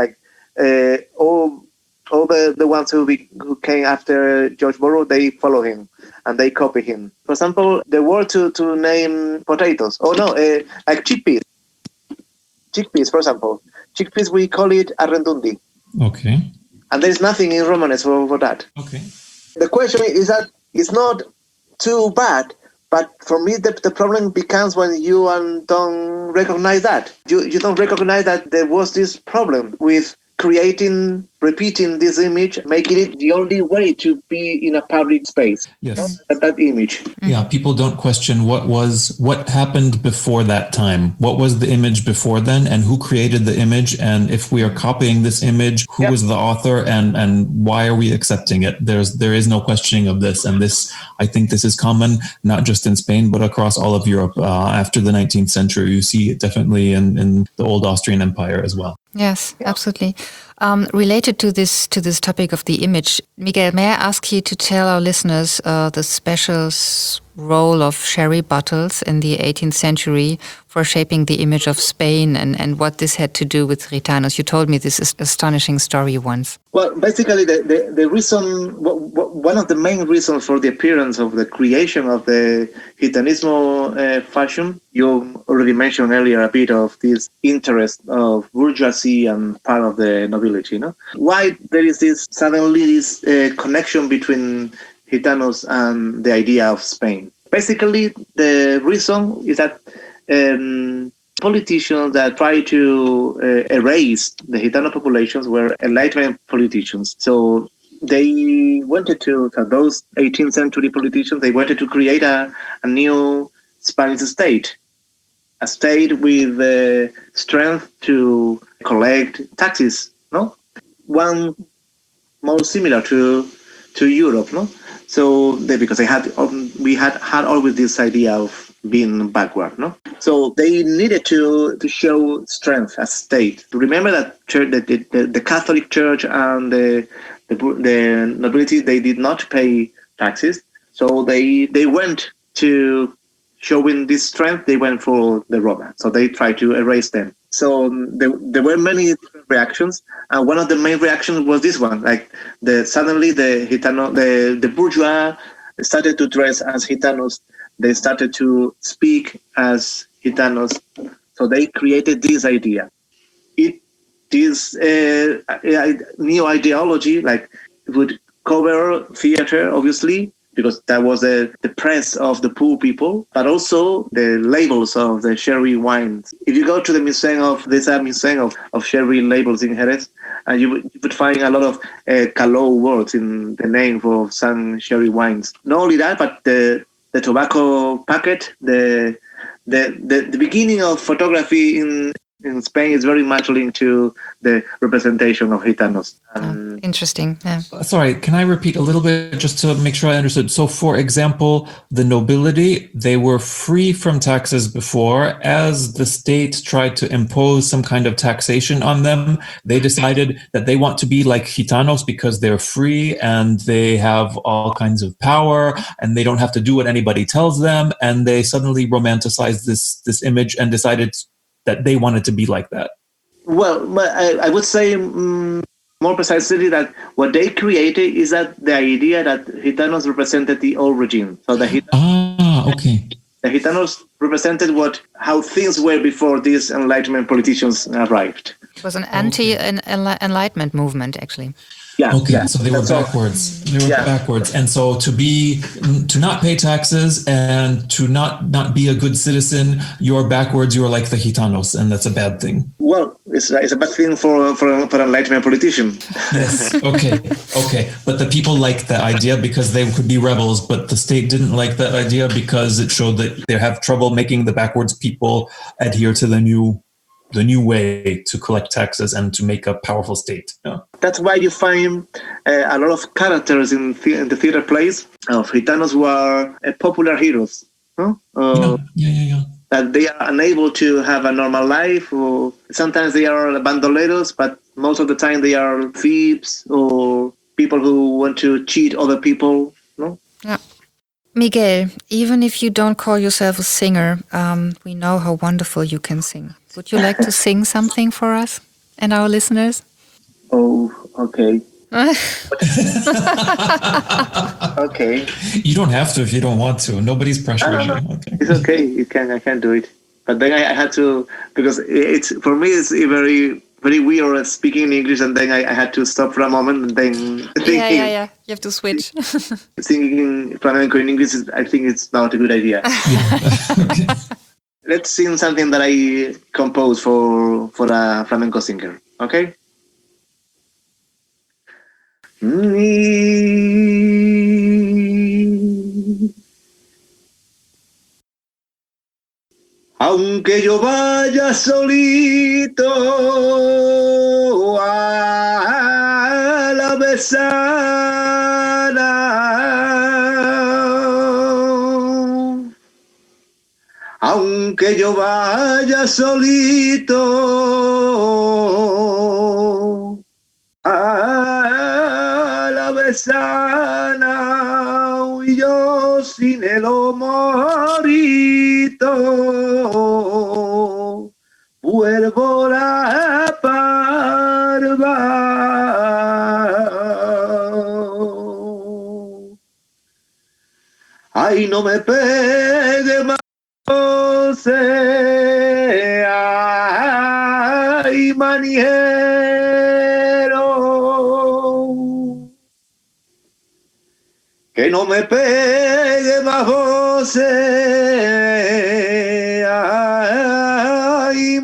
All the ones who came after George Borrow, they follow him and they copy him. For example, the word to name potatoes. Like chickpeas. Chickpeas, for example. Chickpeas, we call it arrendundi. Okay. And there is nothing in Romanes for that. Okay. The question is that it's not too bad, but for me the problem becomes when you don't recognize that. You don't recognize that there was this problem with repeating this image, making it the only way to be in a public space. Yes. That image. Yeah, people don't question what happened before that time. What was the image before then, and who created the image, and if we are copying this image, who was the author, and why are we accepting it? There is no questioning of this, and this, I think this is common not just in Spain but across all of Europe after the 19th century. You see it definitely in the old Austrian Empire as well. Yes, absolutely. Related to this topic of the image, Miguel, may I ask you to tell our listeners the special role of sherry bottles in the 18th century for shaping the image of Spain and what this had to do with Gitanos? You told me this astonishing story once. Well, basically, the reason, one of the main reasons for the appearance of the creation of the Gitanismo fashion, you already mentioned earlier a bit of this interest of bourgeoisie and part of the nobility. Why there is this connection between Gitanos and the idea of Spain? Basically, the reason is that politicians that try to erase the Gitano populations were Enlightenment politicians. So they wanted to, those 18th century politicians, they wanted to create a new Spanish state, a state with the strength to collect taxes, one more similar to Europe, So because we had always this idea of being backward, So they needed to show strength as state. Remember that the Catholic Church and the nobility, they did not pay taxes, so they went to showing this strength. They went for the Romans, so they tried to erase them. So there were many different reactions, and one of the main reactions was this one. Like suddenly the Gitano, the bourgeois started to dress as Gitanos. They started to speak as Gitanos. So they created this idea. This new ideology, like it would cover theater, obviously, because that was the press of the poor people, but also the labels of the sherry wines. If you go to the museum of sherry labels in Jerez, and you would find a lot of Caló words in the name of some sherry wines. Not only that, but the tobacco packet, the beginning of photography in Spain is very much linked to the representation of Gitanos. Interesting. Yeah. Sorry, can I repeat a little bit just to make sure I understood? So, for example, the nobility, they were free from taxes before. As the state tried to impose some kind of taxation on them, they decided that they want to be like Gitanos because they're free and they have all kinds of power and they don't have to do what anybody tells them. And they suddenly romanticized this image and decided that they wanted to be like that. Well, I would say more precisely that what they created is that the idea that Gitanos represented the old regime. So the Gitanos represented how things were before these Enlightenment politicians arrived. It was an anti-Enlightenment movement, actually. Yeah. Okay, yeah. so they were backwards. Backwards. And so to not pay taxes and to not be a good citizen, you're backwards, you're like the Gitanos, and that's a bad thing. Well, it's a bad thing for an Enlightenment politician. Yes, okay. But the people liked that idea because they could be rebels, but the state didn't like that idea because it showed that they have trouble making the backwards people adhere to the new way to collect taxes and to make a powerful state. Yeah. That's why you find a lot of characters in the theater plays of Gitanos who are popular heroes. Yeah. That they are unable to have a normal life, or sometimes they are bandoleros, but most of the time they are thieves or people who want to cheat other people. No? Yeah. Miguel, even if you don't call yourself a singer, we know how wonderful you can sing. Would you like to sing something for us and our listeners? Oh, okay. Okay. You don't have to if you don't want to. Nobody's pressuring No. you. Okay. It's okay. I can do it. But then I had to, because it's for me it's very very weird speaking in English, and then I had to stop for a moment and then thinking Yeah. You have to switch. singing flamenco in English. I think it's not a good idea. Okay. Let's sing something that I composed for a flamenco singer. Okay. Aunque yo vaya solito a la besana, aunque yo vaya solito a la besana, y yo sin el morito vuelvo la parva. Ay, no me pegue más, ay, maniero, que no me pegue más voces, ay,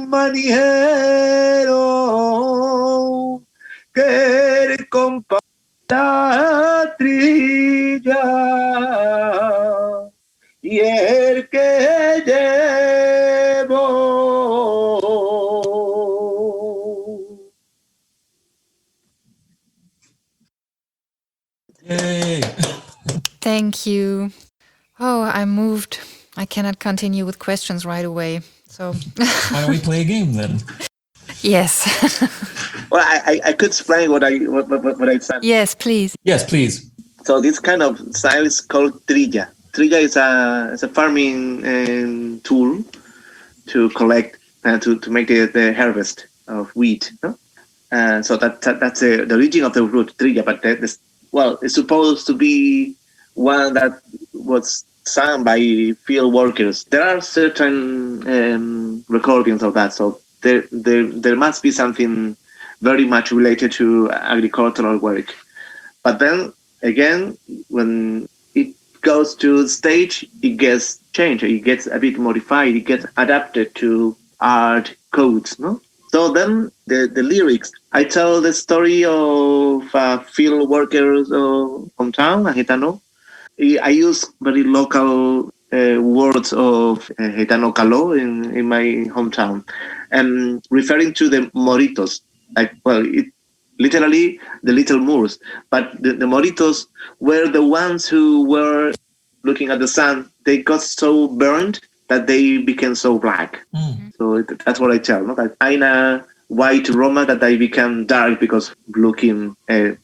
maniero, que el compás la trilla y el que llevo. Yay. Thank you. Oh, I'm moved. I cannot continue with questions right away. So, Why don't we play a game then? yes. Well, I could explain what I said. Yes, please. Yes, please. So this kind of style is called trilla. Trilla is a farming tool to collect and to make the harvest of wheat. No? So that's the origin of the root trilla. But it's supposed to be one that was sung by field workers. There are certain recordings of that. So there must be something very much related to agricultural work. But then again, when it goes to stage, it gets changed. It gets a bit modified. It gets adapted to art codes. No. So then the lyrics. I tell the story of field workers hometown, a Gitano. I use very local words of Gitano Caló in my hometown, and referring to the moritos. Literally the little Moors, but the moritos were the ones who were looking at the sun. They got so burned that they became so black. So that's what I tell. No? That I'm a white Roma, that I became dark because working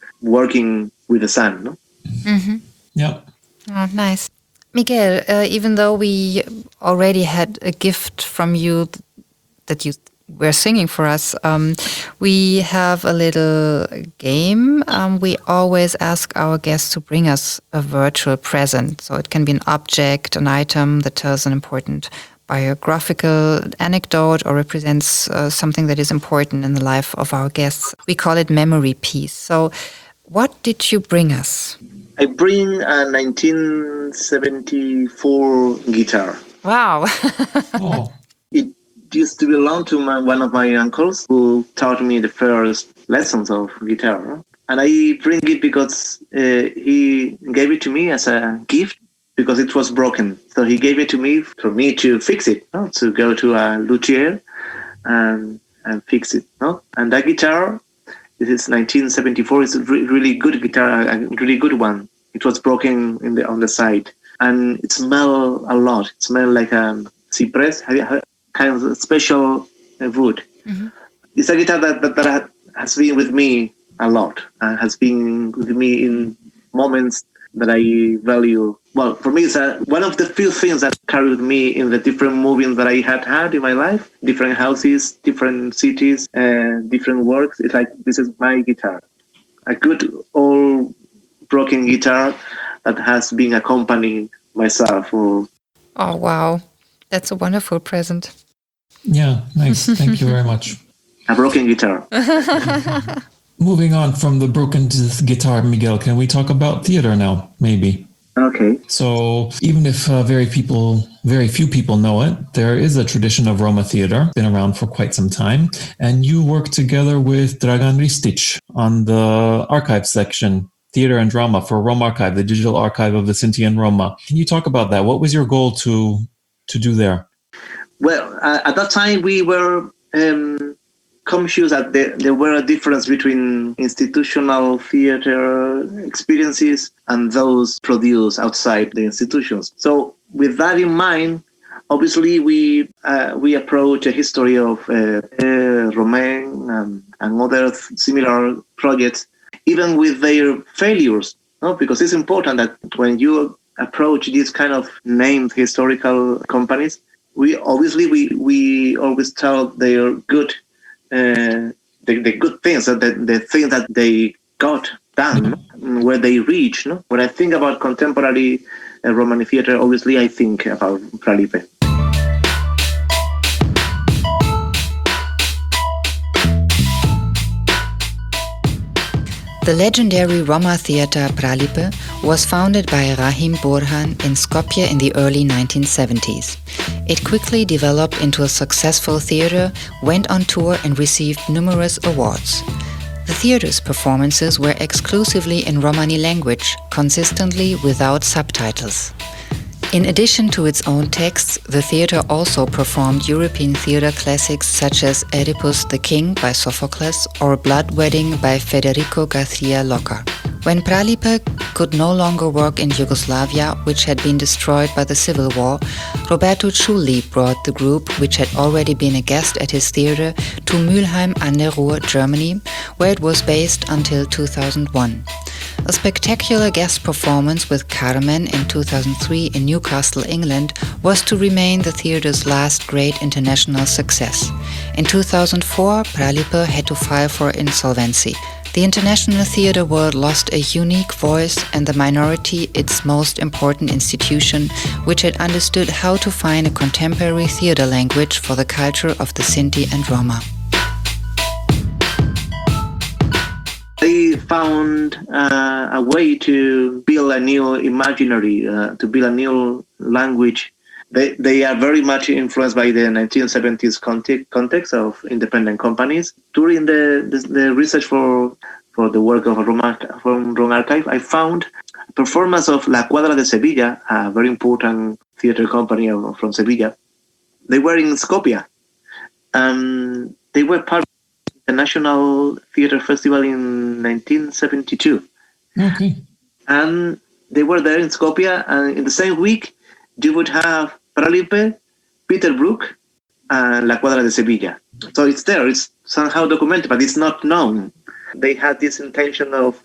with the sun. No? Mm-hmm. Yep. Oh, nice. Miguel, even though we already had a gift from you that you were singing for us, we have a little game. We always ask our guests to bring us a virtual present. So it can be an object, an item that tells an important biographical anecdote or represents something that is important in the life of our guests. We call it memory piece. So what did you bring us? I bring a 1974 guitar. Wow. Oh. It used to belong to one of my uncles who taught me the first lessons of guitar. And I bring it because he gave it to me as a gift because it was broken. So he gave it to me for me to fix it, to go to a luthier and fix it. And that guitar, this is 1974. It's a really good guitar, a really good one. It was broken on the side, and it smelled a lot. It smelled like a cypress, kind of special wood. Mm-hmm. It's a guitar that has been with me a lot, and has been with me in moments that I value. Well, for me, it's one of the few things that carried me in the different movies that I had in my life, different houses, different cities, different works. It's like, this is my guitar. A good old broken guitar that has been accompanying myself. Oh, wow. That's a wonderful present. Yeah, nice. Thank you very much. A broken guitar. Moving on from the broken guitar, Miguel, can we talk about theater now, maybe? Okay. So even if very few people know it, there is a tradition of Roma theater, been around for quite some time. And you work together with Dragan Ristic on the archive section, Theater and Drama for Roma Archive, the digital archive of the Sinti and Roma. Can you talk about that? What was your goal to do there? Well, at that time we were conscious that there were a difference between institutional theater experiences and those produced outside the institutions. So with that in mind, obviously we approach a history of Romain and other similar projects, even with their failures, no? Because it's important that when you approach these kind of named historical companies, we always tell their good the good things, the things that they got done, where they reach. No? When I think about contemporary Romani theater, obviously I think about Pralipe. The legendary Roma theater Pralipe was founded by Rahim Borhan in Skopje in the early 1970s. It quickly developed into a successful theater, went on tour and received numerous awards. The theater's performances were exclusively in Romani language, consistently without subtitles. In addition to its own texts, the theater also performed European theater classics such as Oedipus the King by Sophocles or Blood Wedding by Federico Garcia Lorca. When Pralipe could no longer work in Yugoslavia, which had been destroyed by the civil war, Roberto Ciulli brought the group, which had already been a guest at his theater, to Mülheim an der Ruhr, Germany, where it was based until 2001. A spectacular guest performance with Carmen in 2003 in Newcastle, England, was to remain the theater's last great international success. In 2004, Pralipe had to file for insolvency. The international theater world lost a unique voice and the minority its most important institution, which had understood how to find a contemporary theater language for the culture of the Sinti and Roma. They found a way to build a new imaginary, to build a new language. They are very much influenced by the 1970s context of independent companies. During the research for the work of Roma Archive, I found a performance of La Cuadra de Sevilla, a very important theater company from Sevilla. They were in Skopje. They were part of the National Theater Festival in 1972. Okay. And they were there in Skopje, and in the same week, you would have Pralipe, Peter Brook, and La Cuadra de Sevilla. So it's there, it's somehow documented, but it's not known. They had this intention of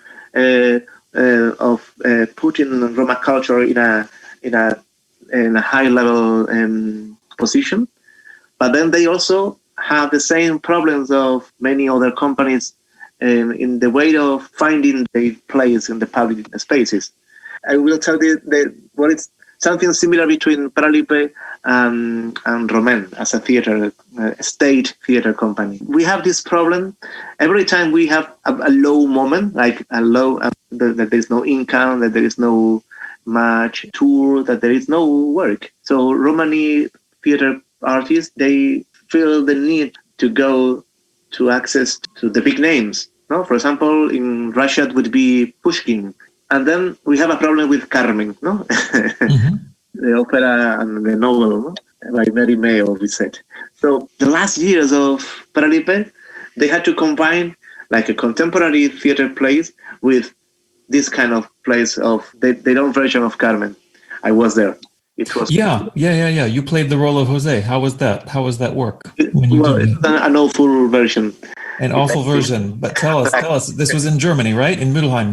putting Roma culture in a high level position, but then they also have the same problems of many other companies in the way of finding their place in the public spaces. I will tell you what is something similar between Pralipe and Romain as a theater, a state theater company. We have this problem every time we have a low moment, like a low, that there is no income, that there is no much tour, that there is no work. So Romani theater artists, they feel the need to go to access to the big names. No? For example, in Russia it would be Pushkin. And then we have a problem with Carmen, no? Mm-hmm. The opera and the novel, no? By Mary May, we said. So the last years of Pralipe, they had to combine like a contemporary theater plays with this kind of plays of their own version of Carmen. I was there. It was Yeah. You played the role of Jose. How was that? How was that work? It's an awful version. An awful version. But tell us. This was in Germany, right? In Mülheim.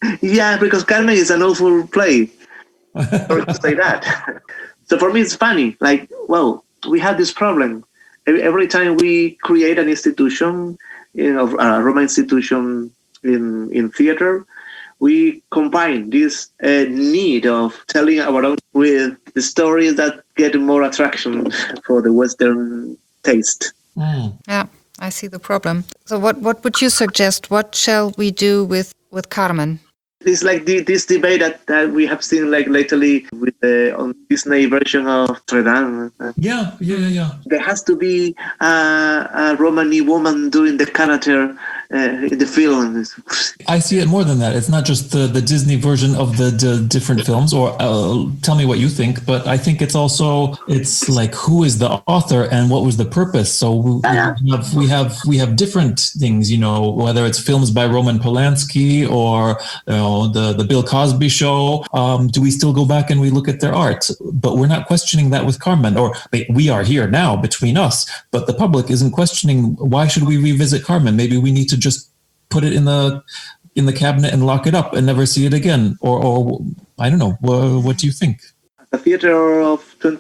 Yeah, because Carmen is an awful play. Sorry to say that. So for me, it's funny. Like, well, we have this problem. Every time we create an institution, a Roma institution in theater, we combine this need of telling our own with the stories that get more attraction for the Western taste. Yeah, I see the problem. So what would you suggest? What shall we do with Carmen? It's like this debate that we have seen like lately with the on Disney version of Notre Dame. Yeah. There has to be a Romani woman doing the character in the film. I see it more than that. It's not just the Disney version of the different films, or tell me what you think, but I think it's like who is the author and what was the purpose. So we have different things, whether it's films by Roman Polanski or the Bill Cosby Show. Do we still go back and we look at their art? But we're not questioning that with Carmen, or we are here now between us, but the public isn't questioning why should we revisit Carmen? Maybe we need to just put it in the cabinet and lock it up and never see it again, or I don't know. What do you think? The theater of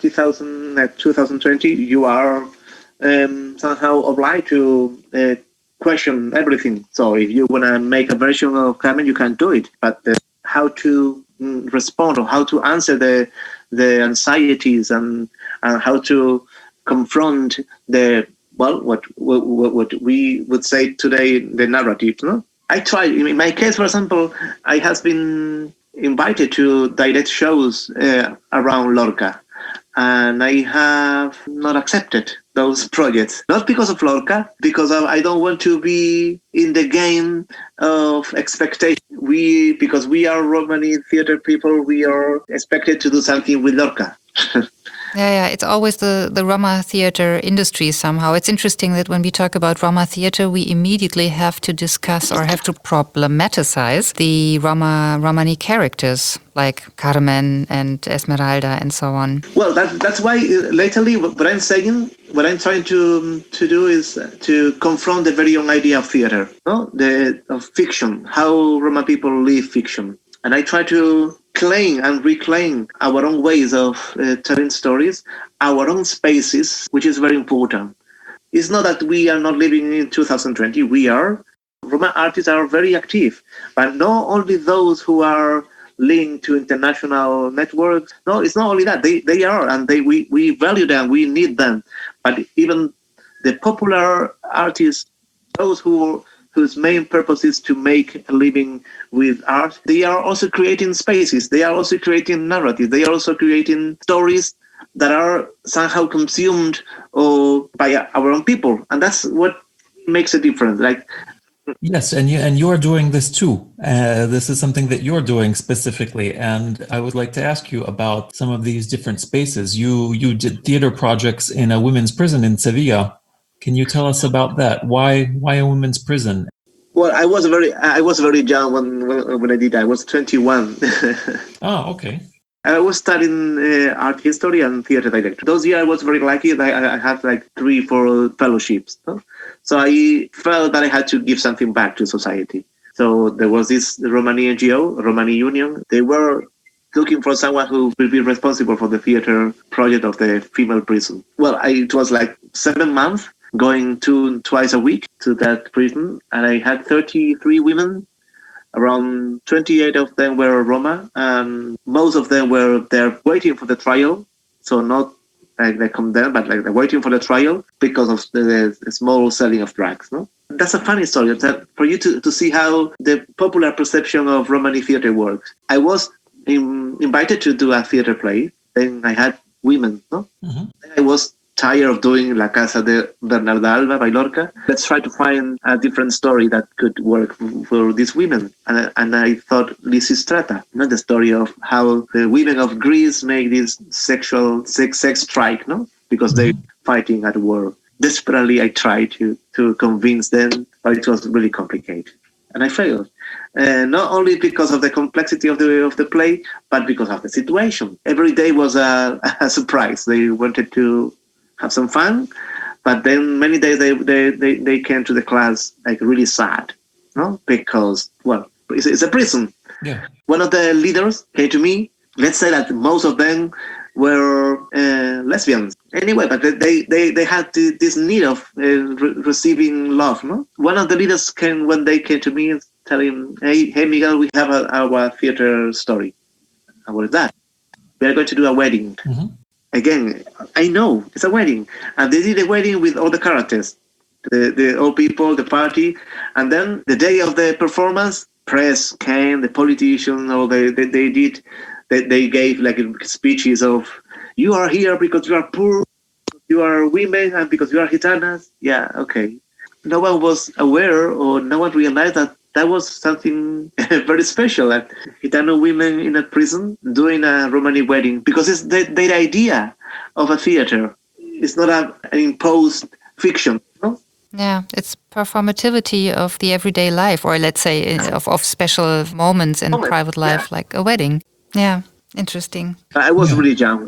2020, you are somehow obliged to question everything. So if you want to make a version of Carmen, you can do it. But how to respond or how to answer the anxieties and how to confront what we would say today, the narrative. No? I tried. In my case, for example, I have been invited to direct shows around Lorca, and I have not accepted those projects. Not because of Lorca, because I don't want to be in the game of expectation. Because we are Romani theater people, we are expected to do something with Lorca. Yeah, it's always the Roma theater industry somehow. It's interesting that when we talk about Roma theater, we immediately have to discuss or have to problematize the Romani characters like Carmen and Esmeralda and so on. Well, that's why lately what I'm saying, what I'm trying to do is to confront the very own idea of theater, of fiction, how Roma people live fiction. And I try to claim and reclaim our own ways of telling stories, our own spaces, which is very important. It's not that we are not living in 2020. We are. Roma artists are very active, but not only those who are linked to international networks. No, it's not only that. They are, and we value them. We need them. But even the popular artists, those whose main purpose is to make a living with art, they are also creating spaces. They are also creating narratives. They are also creating stories that are somehow consumed by our own people. And that's what makes a difference. Yes, and you're doing this too. This is something that you're doing specifically, and I would like to ask you about some of these different spaces. You did theater projects in a women's prison in Sevilla. Can you tell us about that? Why a women's prison? Well, I was very young when I did that. I was 21. Oh, okay. I was studying art history and theater director. Those years I was very lucky that I had 3-4 fellowships. No? So I felt that I had to give something back to society. So there was this Romani NGO, Romani Union. They were looking for someone who will be responsible for the theater project of the female prison. Well, it was 7 months going twice a week to that prison. And I had 33 women. Around 28 of them were Roma, and most of them were there waiting for the trial. So not they condemned, but they're waiting for the trial because of the small selling of drugs. No, that's a funny story. That for you to see how the popular perception of Romani theater works. I was invited to do a theater play. Then I had women. No, I was tired of doing La Casa de Bernarda Alba by Lorca. Let's try to find a different story that could work for these women. And I thought Lysistrata, not the story of how the women of Greece make this sex strike, no? Because they're fighting at war. Desperately, I tried to convince them, but it was really complicated. And I failed. Not only because of the complexity of the play, but because of the situation. Every day was a surprise. They wanted to have some fun, but then many days they came to the class really sad, no? Because it's a prison. Yeah. One of the leaders came to me. Let's say that most of them were lesbians anyway, but they had this need of receiving love. No, one of the leaders came when they came to me and telling, "Hey, Miguel, we have our theater story. And what is that? We are going to do a wedding." Mm-hmm. Again, I know it's a wedding, and they did a wedding with all the characters, the old people, the party, and then the day of the performance, press came, the politicians, all they did. They gave like speeches of, "You are here because you are poor, you are women, and because you are gitanas." Yeah, okay. No one was aware, or no one realized that was something very special. Like Gitano women in a prison doing a Romani wedding, because it's their idea of a theater. It's not an imposed fiction. No? Yeah, it's performativity of the everyday life, or let's say of special moments in private life, like a wedding. Yeah, interesting. I was really young.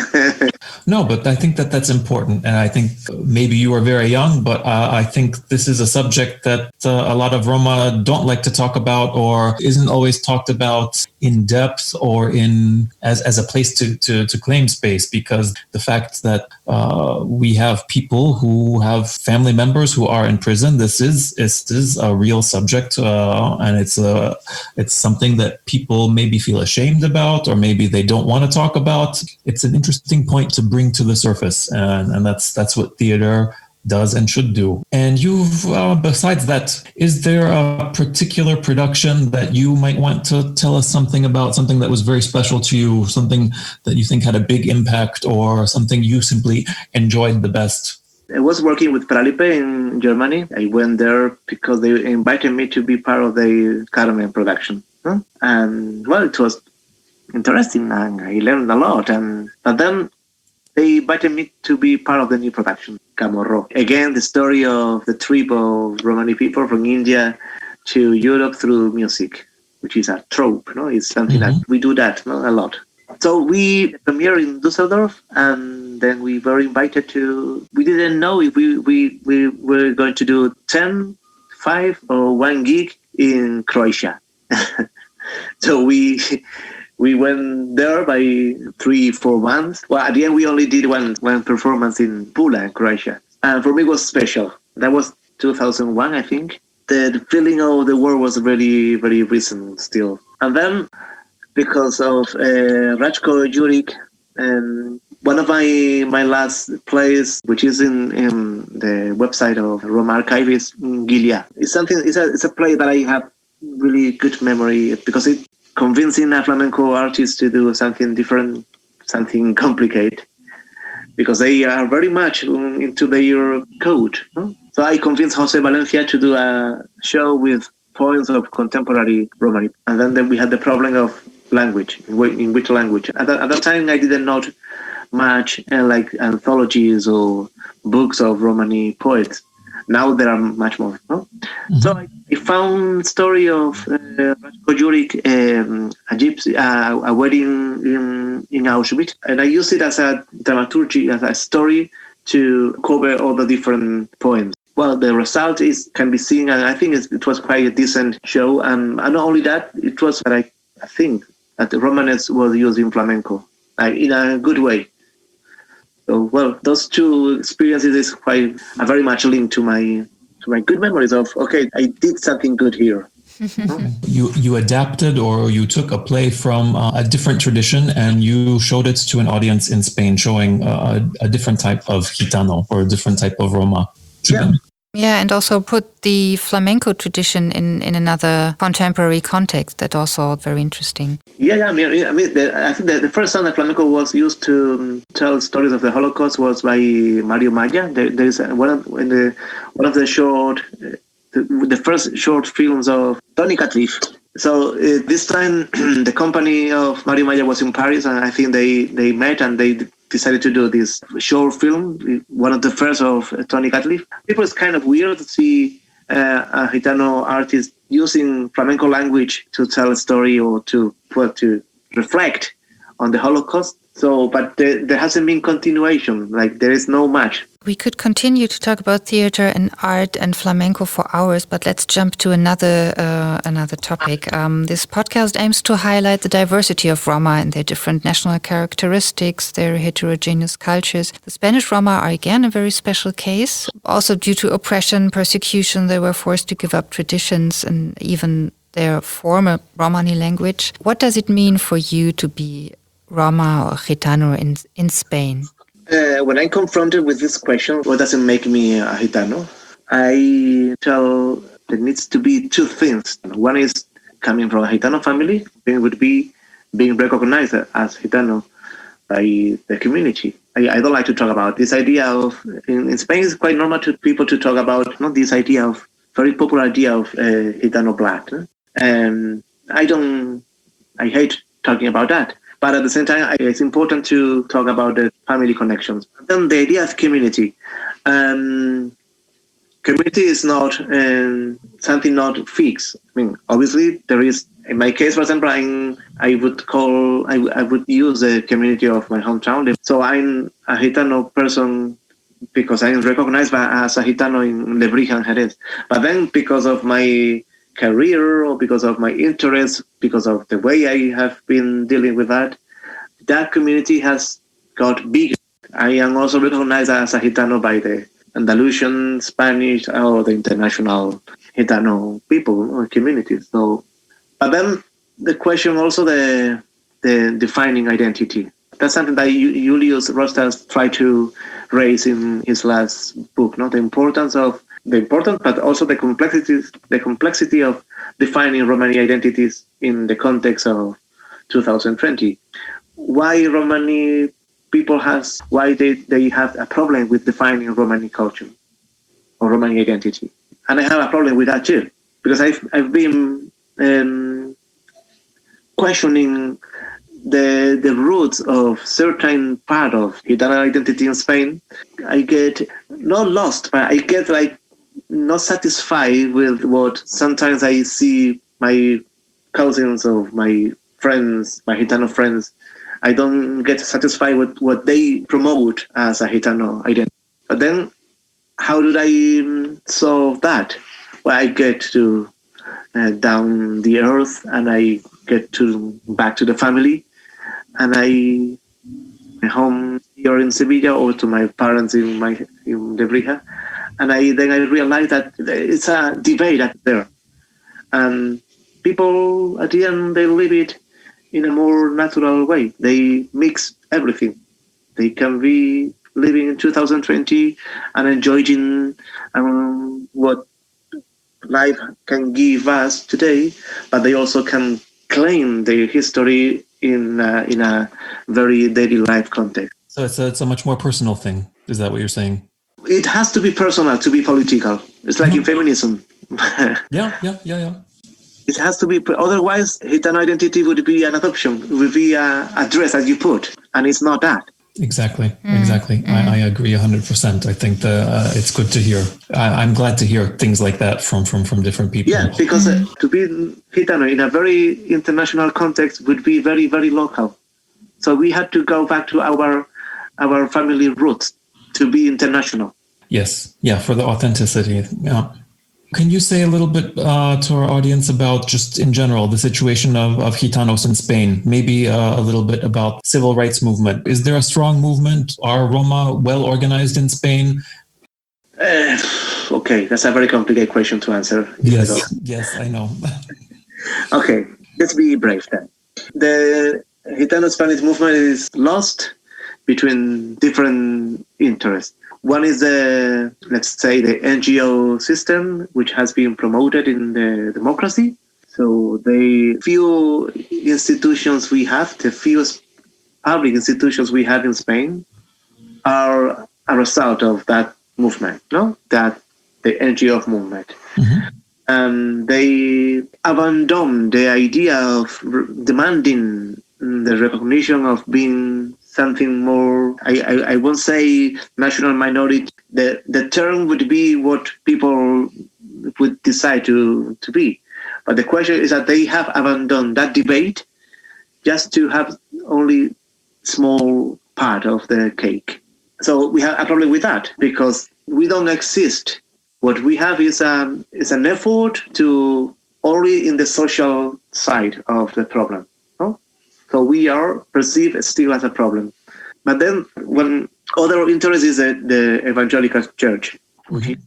No, but I think that's important. And I think maybe you were very young, but I think this is a subject that a lot of Roma don't like to talk about, or isn't always talked about in depth or in as a place to claim space, because the fact that we have people who have family members who are in prison, this is a real subject, and it's something that people maybe feel ashamed about, or maybe they don't want to talk about. It's an interesting point to bring to the surface, and that's what theater does and should do. And you've, besides that, is there a particular production that you might want to tell us something about, something that was very special to you, something that you think had a big impact, or something you simply enjoyed the best? I was working with Pralipe in Germany. I went there because they invited me to be part of the Carmen production. And, well, it was interesting, and I learned a lot. But then they invited me to be part of the new production, Camorro. Again, the story of the trip of Romani people from India to Europe through music, which is a trope. No, it's something that we do that a lot. So we premiered in Düsseldorf, and then we were invited to. We didn't know if we were going to do 10, 5, or 1 gig in Croatia. So we went there by 3-4 months. Well, at the end, we only did one performance in Pula, Croatia. And for me, it was special. That was 2001, I think. The feeling of the war was very, very recent still. And then, because of Ratko Juric, and one of my last plays, which is in the website of Roma Archive, is Gilia. It's a play that I have really good memory, because it convincing a flamenco artist to do something different, something complicated, because they are very much into their code. No? So I convinced Jose Valencia to do a show with poems of contemporary Romani. And then we had the problem of language, in which language. At that time, I didn't know much like anthologies or books of Romani poets. Now there are much more. No? Mm-hmm. So I found story of Ratko Juric, a wedding in Auschwitz, and I used it as a dramaturgy, as a story to cover all the different poems. Well, the result can be seen, and I think it was quite a decent show. And not only that, it was that I think that the Romanes was used in flamenco in a good way. So, well, those two experiences are very much linked to my good memories of, okay, I did something good here. You adapted, or you took a play from a different tradition and you showed it to an audience in Spain, showing a different type of Gitano or a different type of Roma to them. Yeah, and also put the flamenco tradition in another contemporary context. That also very interesting. Yeah. I think the first time that flamenco was used to tell stories of the Holocaust was by Mario Maya. There is one of the first short films of Tony Catliff. So this time the company of Mario Maya was in Paris, and I think they met and they decided to do this short film, one of the first of Tony Catliff. It was kind of weird to see a Gitano artist using flamenco language to tell a story or to reflect on the Holocaust. So, but there hasn't been continuation. Like, there is no match. We could continue to talk about theater and art and flamenco for hours, but let's jump to another topic. This podcast aims to highlight the diversity of Roma and their different national characteristics, their heterogeneous cultures. The Spanish Roma are again a very special case. Also due to oppression, persecution, they were forced to give up traditions and even their former Romani language. What does it mean for you to be Roma or Gitano in Spain? When I'm confronted with this question, what does it make me a Gitano? I tell there needs to be two things. One is coming from a Gitano family, it would be being recognized as Gitano by the community. I don't like to talk about this idea of, in Spain it's quite normal to people to talk about not this idea of, very popular idea of Gitano blood. And I hate talking about that. But at the same time, it's important to talk about the family connections. Then the idea of community. Community is not something not fixed. I mean, obviously, there is, in my case, for example, I would use the community of my hometown. So I'm a Gitano person because I'm recognized as a Gitano in Lebrija and Jerez. But then because of my career or because of my interests, because of the way I have been dealing with that community has got bigger. I am also recognized as a Gitano by the Andalusian, Spanish, or the international Gitano people or communities. So, but then the question also the defining identity. That's something that Julius Rostas tried to raise in his last book. Not the importance, but also the complexity of defining Romani identities in the context of 2020. Why Romani people why they have a problem with defining Romani culture or Romani identity, and I have a problem with that too, because I've been questioning the roots of certain part of Gitano identity in Spain. I get not lost, but I get not satisfied with what sometimes I see my cousins or my friends, my Gitano friends. I don't get satisfied with what they promote as a Gitano identity. But then, how do I solve that? Well, I get to down the earth, and I get back to the family, and my home here in Sevilla, or to my parents in Lebrija. And then I realized that it's a debate there. And people, at the end, they live it in a more natural way. They mix everything. They can be living in 2020 and enjoying what life can give us today, but they also can claim their history in a very daily life context. So it's a much more personal thing. Is that what you're saying? It has to be personal to be political. It's like in feminism. Yeah. It has to be, otherwise Gitano identity would be an adoption, would be a dress that you put, and it's not that. Exactly. I agree 100%. I think it's good to hear. I'm glad to hear things like that from different people. Yeah, because to be Gitano in a very international context would be very, very local. So we had to go back to our family roots to be international. Yes. Yeah, for the authenticity. Yeah. Can you say a little bit to our audience about just in general the situation of Gitanos in Spain? Maybe a little bit about civil rights movement. Is there a strong movement? Are Roma well organized in Spain? Okay, that's a very complicated question to answer. Yes, I know. Okay, let's be brave then. The Gitano Spanish movement is lost between different interests. One is the NGO system, which has been promoted in the democracy. So the few institutions we have, the few public institutions we have in Spain, are a result of that movement, that the NGO movement. Mm-hmm. They abandoned the idea of demanding the recognition of being something more, I won't say national minority. The term would be what people would decide to be. But the question is that they have abandoned that debate just to have only small part of the cake. So we have a problem with that because we don't exist. What we have is an effort to only in the social side of the problem. No? So we are perceived still as a problem. But then when other interest is the evangelical church, which is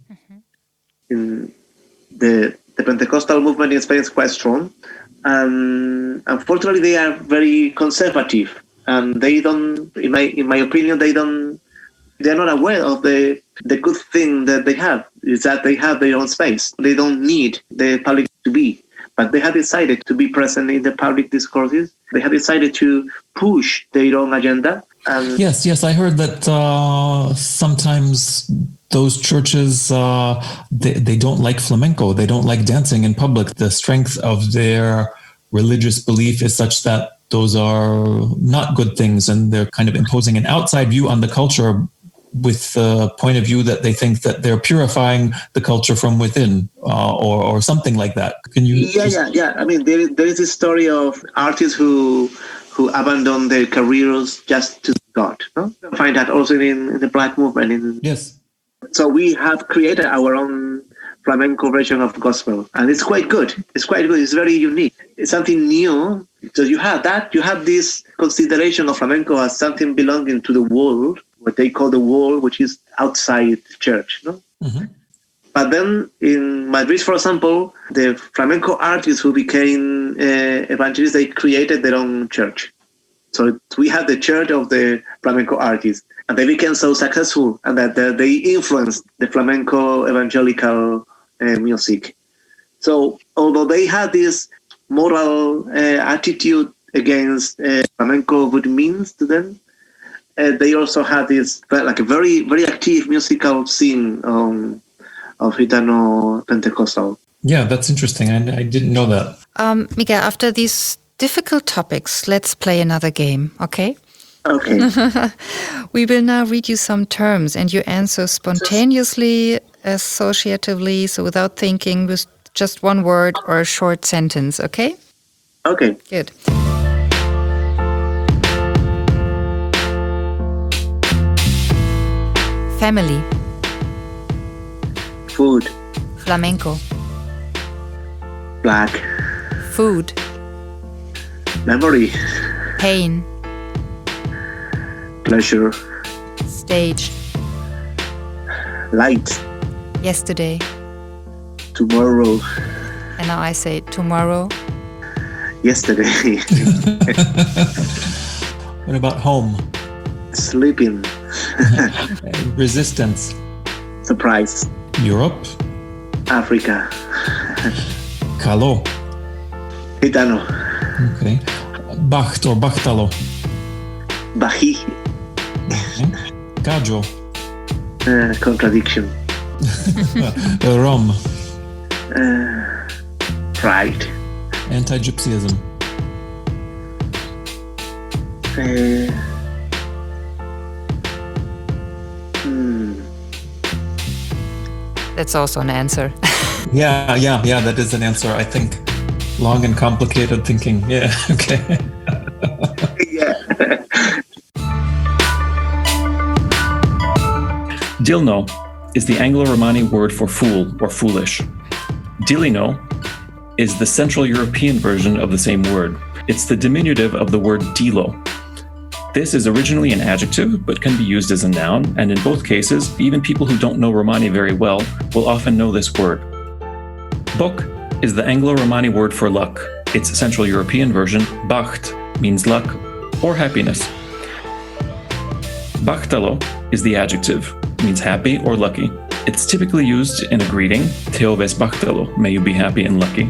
in the Pentecostal movement in Spain is quite strong. And unfortunately, they are very conservative. And they don't, in my opinion, they're not aware of the good thing that they have, is that they have their own space. They don't need the public to be, but they have decided to be present in the public discourses. They have decided to push their own agenda. And Yes, I heard that sometimes those churches, they don't like flamenco. They don't like dancing in public. The strength of their religious belief is such that those are not good things, and they're kind of imposing an outside view on the culture with the point of view that they think that they're purifying the culture from within, or something like that. Can you? Yeah. I mean, there is this story of artists who abandon their careers just to God. No? I find that also in the Black movement. Yes. So we have created our own flamenco version of gospel, and it's quite good. It's very unique. It's something new. So you have that. You have this consideration of flamenco as something belonging to the world, what they call the world, which is outside church. No? Mm-hmm. But then in Madrid, for example, the flamenco artists who became evangelists, they created their own church. So we have the church of the flamenco artists, and they became so successful, and that they influenced the flamenco evangelical music. So although they had this moral attitude against flamenco good means to them, they also had this like a very, very active musical scene of Gitano Pentecostal. Yeah, that's interesting. I didn't know that. Miguel, after these difficult topics, let's play another game, okay? Okay. We will now read you some terms, and you answer spontaneously, associatively, so without thinking, with just one word or a short sentence, okay? Okay. Good. Family. Food. Flamenco. Black. Food. Memory. Pain. Pleasure. Stage. Light. Yesterday. Tomorrow. And now I say tomorrow. Yesterday. What about home? Sleeping. Resistance. Surprise. Europe. Africa. Calo. Gitano. Okay. Bacht or Bachtalo. Bají. Gajo. Contradiction. Rom. Pride. Anti-Gypsyism. That's also an answer. Yeah, that is an answer, I think. Long and complicated thinking. Yeah, okay. Yeah. Dilno is the Anglo-Romani word for fool or foolish. Dilino is the Central European version of the same word. It's the diminutive of the word dilo. This is originally an adjective, but can be used as a noun, and in both cases, even people who don't know Romani very well will often know this word. Bok is the Anglo-Romani word for luck. Its Central European version, bacht, means luck or happiness. Bachtalo is the adjective, means happy or lucky. It's typically used in a greeting, Teo ves bachtalo, may you be happy and lucky.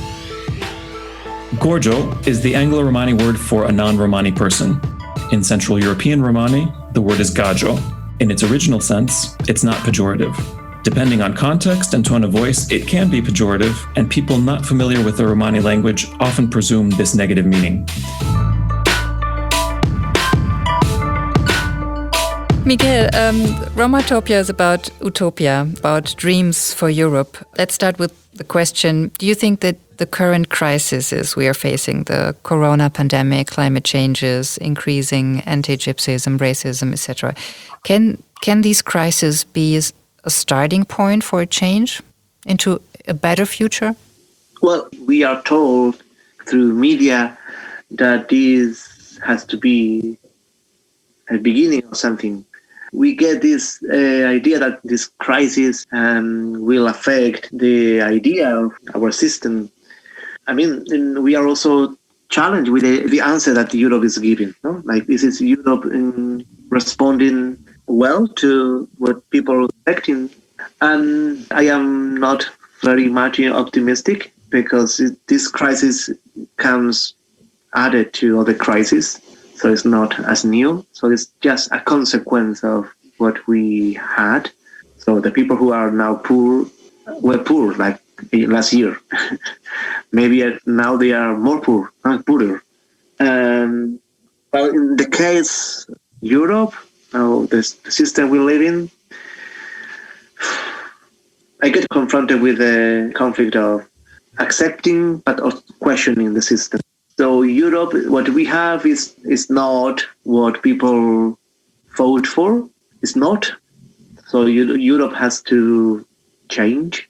Gorgio is the Anglo-Romani word for a non-Romani person. In Central European Romani, the word is gajo. In its original sense, it's not pejorative. Depending on context and tone of voice, it can be pejorative, and people not familiar with the Romani language often presume this negative meaning. Miguel, Romatopia is about utopia, about dreams for Europe. Let's start with the question, do you think that the current crises we are facing, the corona pandemic, climate changes, increasing anti-Gypsyism, racism, etc., can these crises be a starting point for a change into a better future? Well, we are told through media that this has to be a beginning of something. We get this idea that this crisis will affect the idea of our system. I mean, we are also challenged with the answer that Europe is giving. No? Like, this is Europe responding well to what people are expecting. And I am not very much optimistic because this crisis comes added to other crises. So it's not as new. So it's just a consequence of what we had. So the people who are now poor were poor like last year. Maybe now they are more poorer. Well, in the case Europe, now the system we live in, I get confronted with the conflict of accepting but also questioning the system. So Europe, what we have is not what people vote for. It's not. So Europe has to change.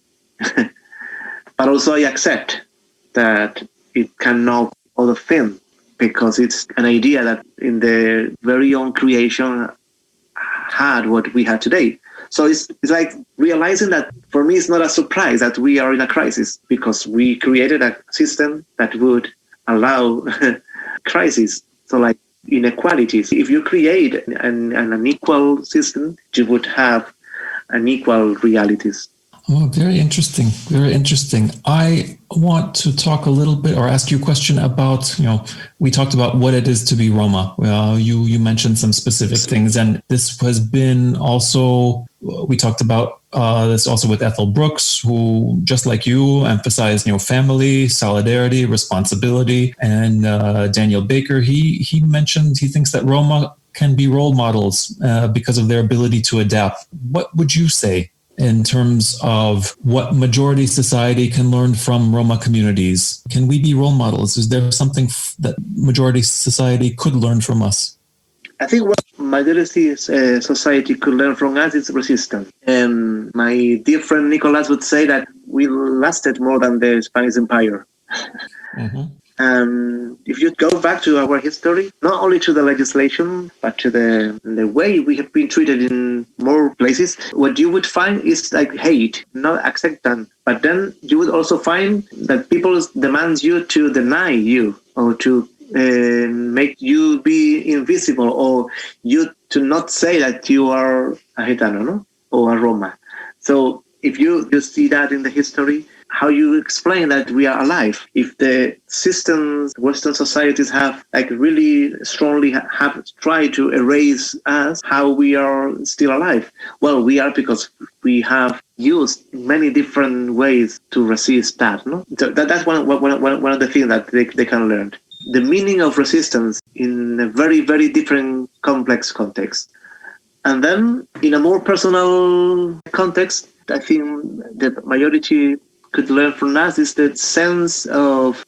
But also I accept that it cannot be other thing because it's an idea that in the very own creation had what we had today. So it's like realizing that for me it's not a surprise that we are in a crisis because we created a system that would allow crisis. So like inequalities. If you create an unequal system, you would have unequal realities. Oh, very interesting. Very interesting. I want to talk a little bit or ask you a question about, we talked about what it is to be Roma. You mentioned some specific things, and this has been also, we talked about this also with Ethel Brooks, who, just like you, emphasized, family, solidarity, responsibility. And Daniel Baker, he mentioned he thinks that Roma can be role models because of their ability to adapt. What would you say in terms of what majority society can learn from Roma communities? Can we be role models? Is there something that majority society could learn from us? I think what majority society could learn from us is resistance. My dear friend Nicolas would say that we lasted more than the Spanish Empire. Mm-hmm. If you go back to our history, not only to the legislation, but to the way we have been treated in more places, what you would find is like hate, not acceptance. But then you would also find that people demand you to deny you or to make you be invisible or you to not say that you are a Gitano, no? Or a Roma. So if you see that in the history, how you explain that we are alive? If the systems, Western societies have really strongly have tried to erase us, how we are still alive? Well, we are because we have used many different ways to resist that. No, so that's one of the things that they can learn. The meaning of resistance in a very, very different complex context. And then in a more personal context, I think the majority could learn from us is the sense of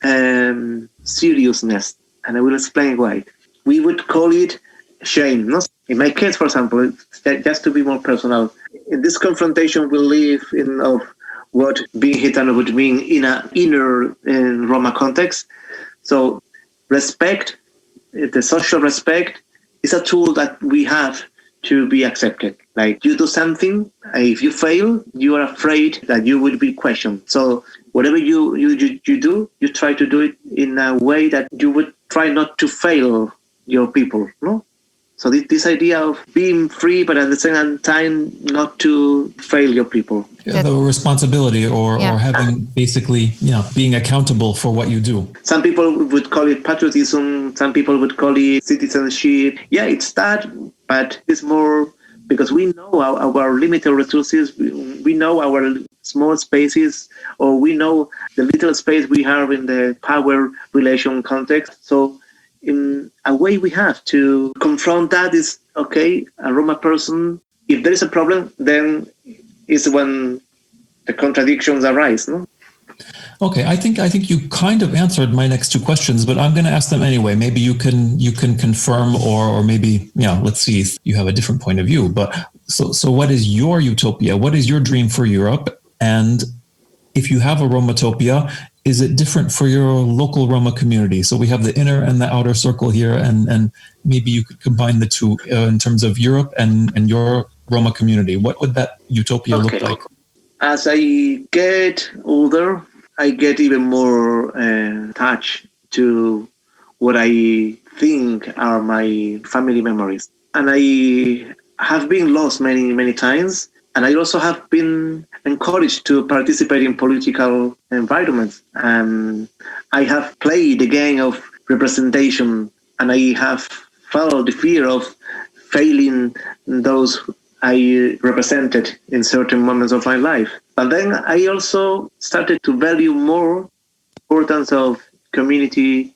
seriousness. And I will explain why. We would call it shame. No? In my case, for example, just to be more personal, in this confrontation we live in of what being Gitano would mean in an inner Roma context. So respect, the social respect, is a tool that we have to be accepted. Like you do something, if you fail, you are afraid that you will be questioned. So whatever you do, you try to do it in a way that you would try not to fail your people, no? So this idea of being free, but at the same time not to fail your people. Yeah, the responsibility or having basically, being accountable for what you do. Some people would call it patriotism. Some people would call it citizenship. Yeah, it's that, but it's more because we know our limited resources. We know our small spaces, or we know the little space we have in the power relation context. So in a way we have to confront that is, okay, a Roma person, if there is a problem, then is when the contradictions arise, no? Okay, I think you kind of answered my next two questions, but I'm going to ask them anyway. Maybe you can confirm, or maybe, let's see if you have a different point of view. But so what is your utopia? What is your dream for Europe? And if you have a Romatopia, is it different for your local Roma community? So we have the inner and the outer circle here, and maybe you could combine the two in terms of Europe and your Roma community. What would that utopia look like? As I get older, I get even more attached to what I think are my family memories. And I have been lost many, many times. And I also have been encouraged to participate in political environments. I have played the game of representation, and I have felt the fear of failing those I represented in certain moments of my life. But then I also started to value more importance of community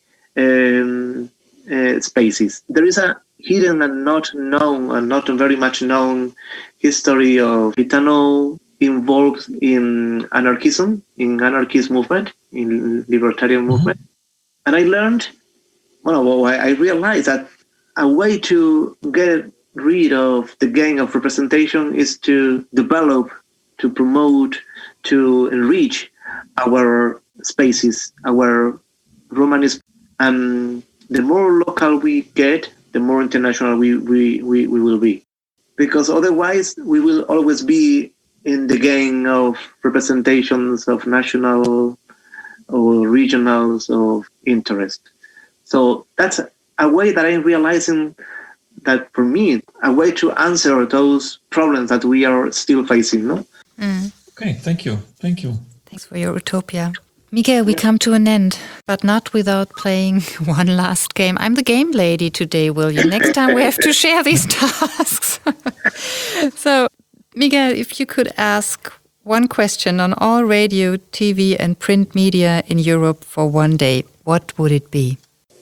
spaces. There is a hidden and not known and not very much known history of Gitano involved in anarchism, in anarchist movement, in libertarian movement. And I learned, I realized that a way to get rid of the game of representation is to develop, to promote, to enrich our spaces, our Romanism. And the more local we get, the more international we will be. Because otherwise, we will always be in the game of representations of national or regionals of interest. So that's a way that I'm realizing that, for me, a way to answer those problems that we are still facing, no? Okay, thank you. Thanks for your utopia. Miguel, we come to an end, but not without playing one last game. I'm the game lady today, William. Next time we have to share these tasks. So, Miguel, if you could ask one question on all radio, TV, and print media in Europe for one day, what would it be?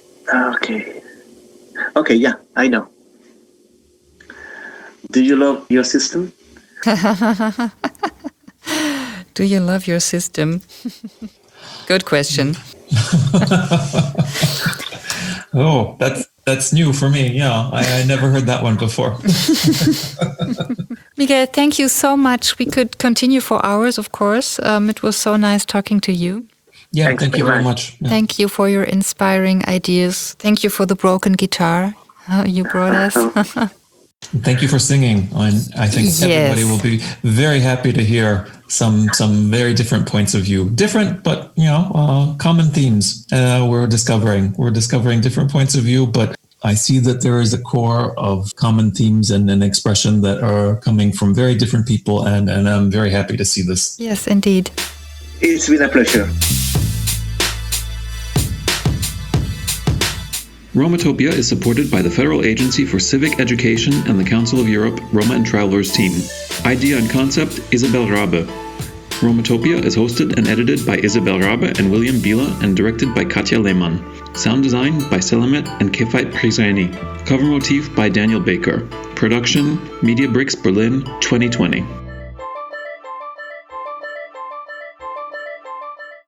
Okay, yeah, I know. Do you love your system? Do you love your system? Good question. Oh, that's new for me. Yeah, I never heard that one before. Miguel, thank you so much. We could continue for hours, of course. It was so nice talking to you. Yeah, thank you very much. Yeah. Thank you for your inspiring ideas. Thank you for the broken guitar you brought us. Thank you for singing. I think everybody will be very happy to hear some very different points of view. Different, but common themes. We're discovering different points of view, but I see that there is a core of common themes and an expression that are coming from very different people, and I'm very happy to see this. Yes, indeed. It's been a pleasure. Romatopia is supported by the Federal Agency for Civic Education and the Council of Europe Roma and Travelers team. Idea and concept, Isabel Rabe. Romatopia is hosted and edited by Isabel Rabe and William Bila and directed by Katja Lehmann. Sound design by Selamet and Kefait Prizreni. Cover motif by Daniel Baker. Production, Media Bricks Berlin 2020.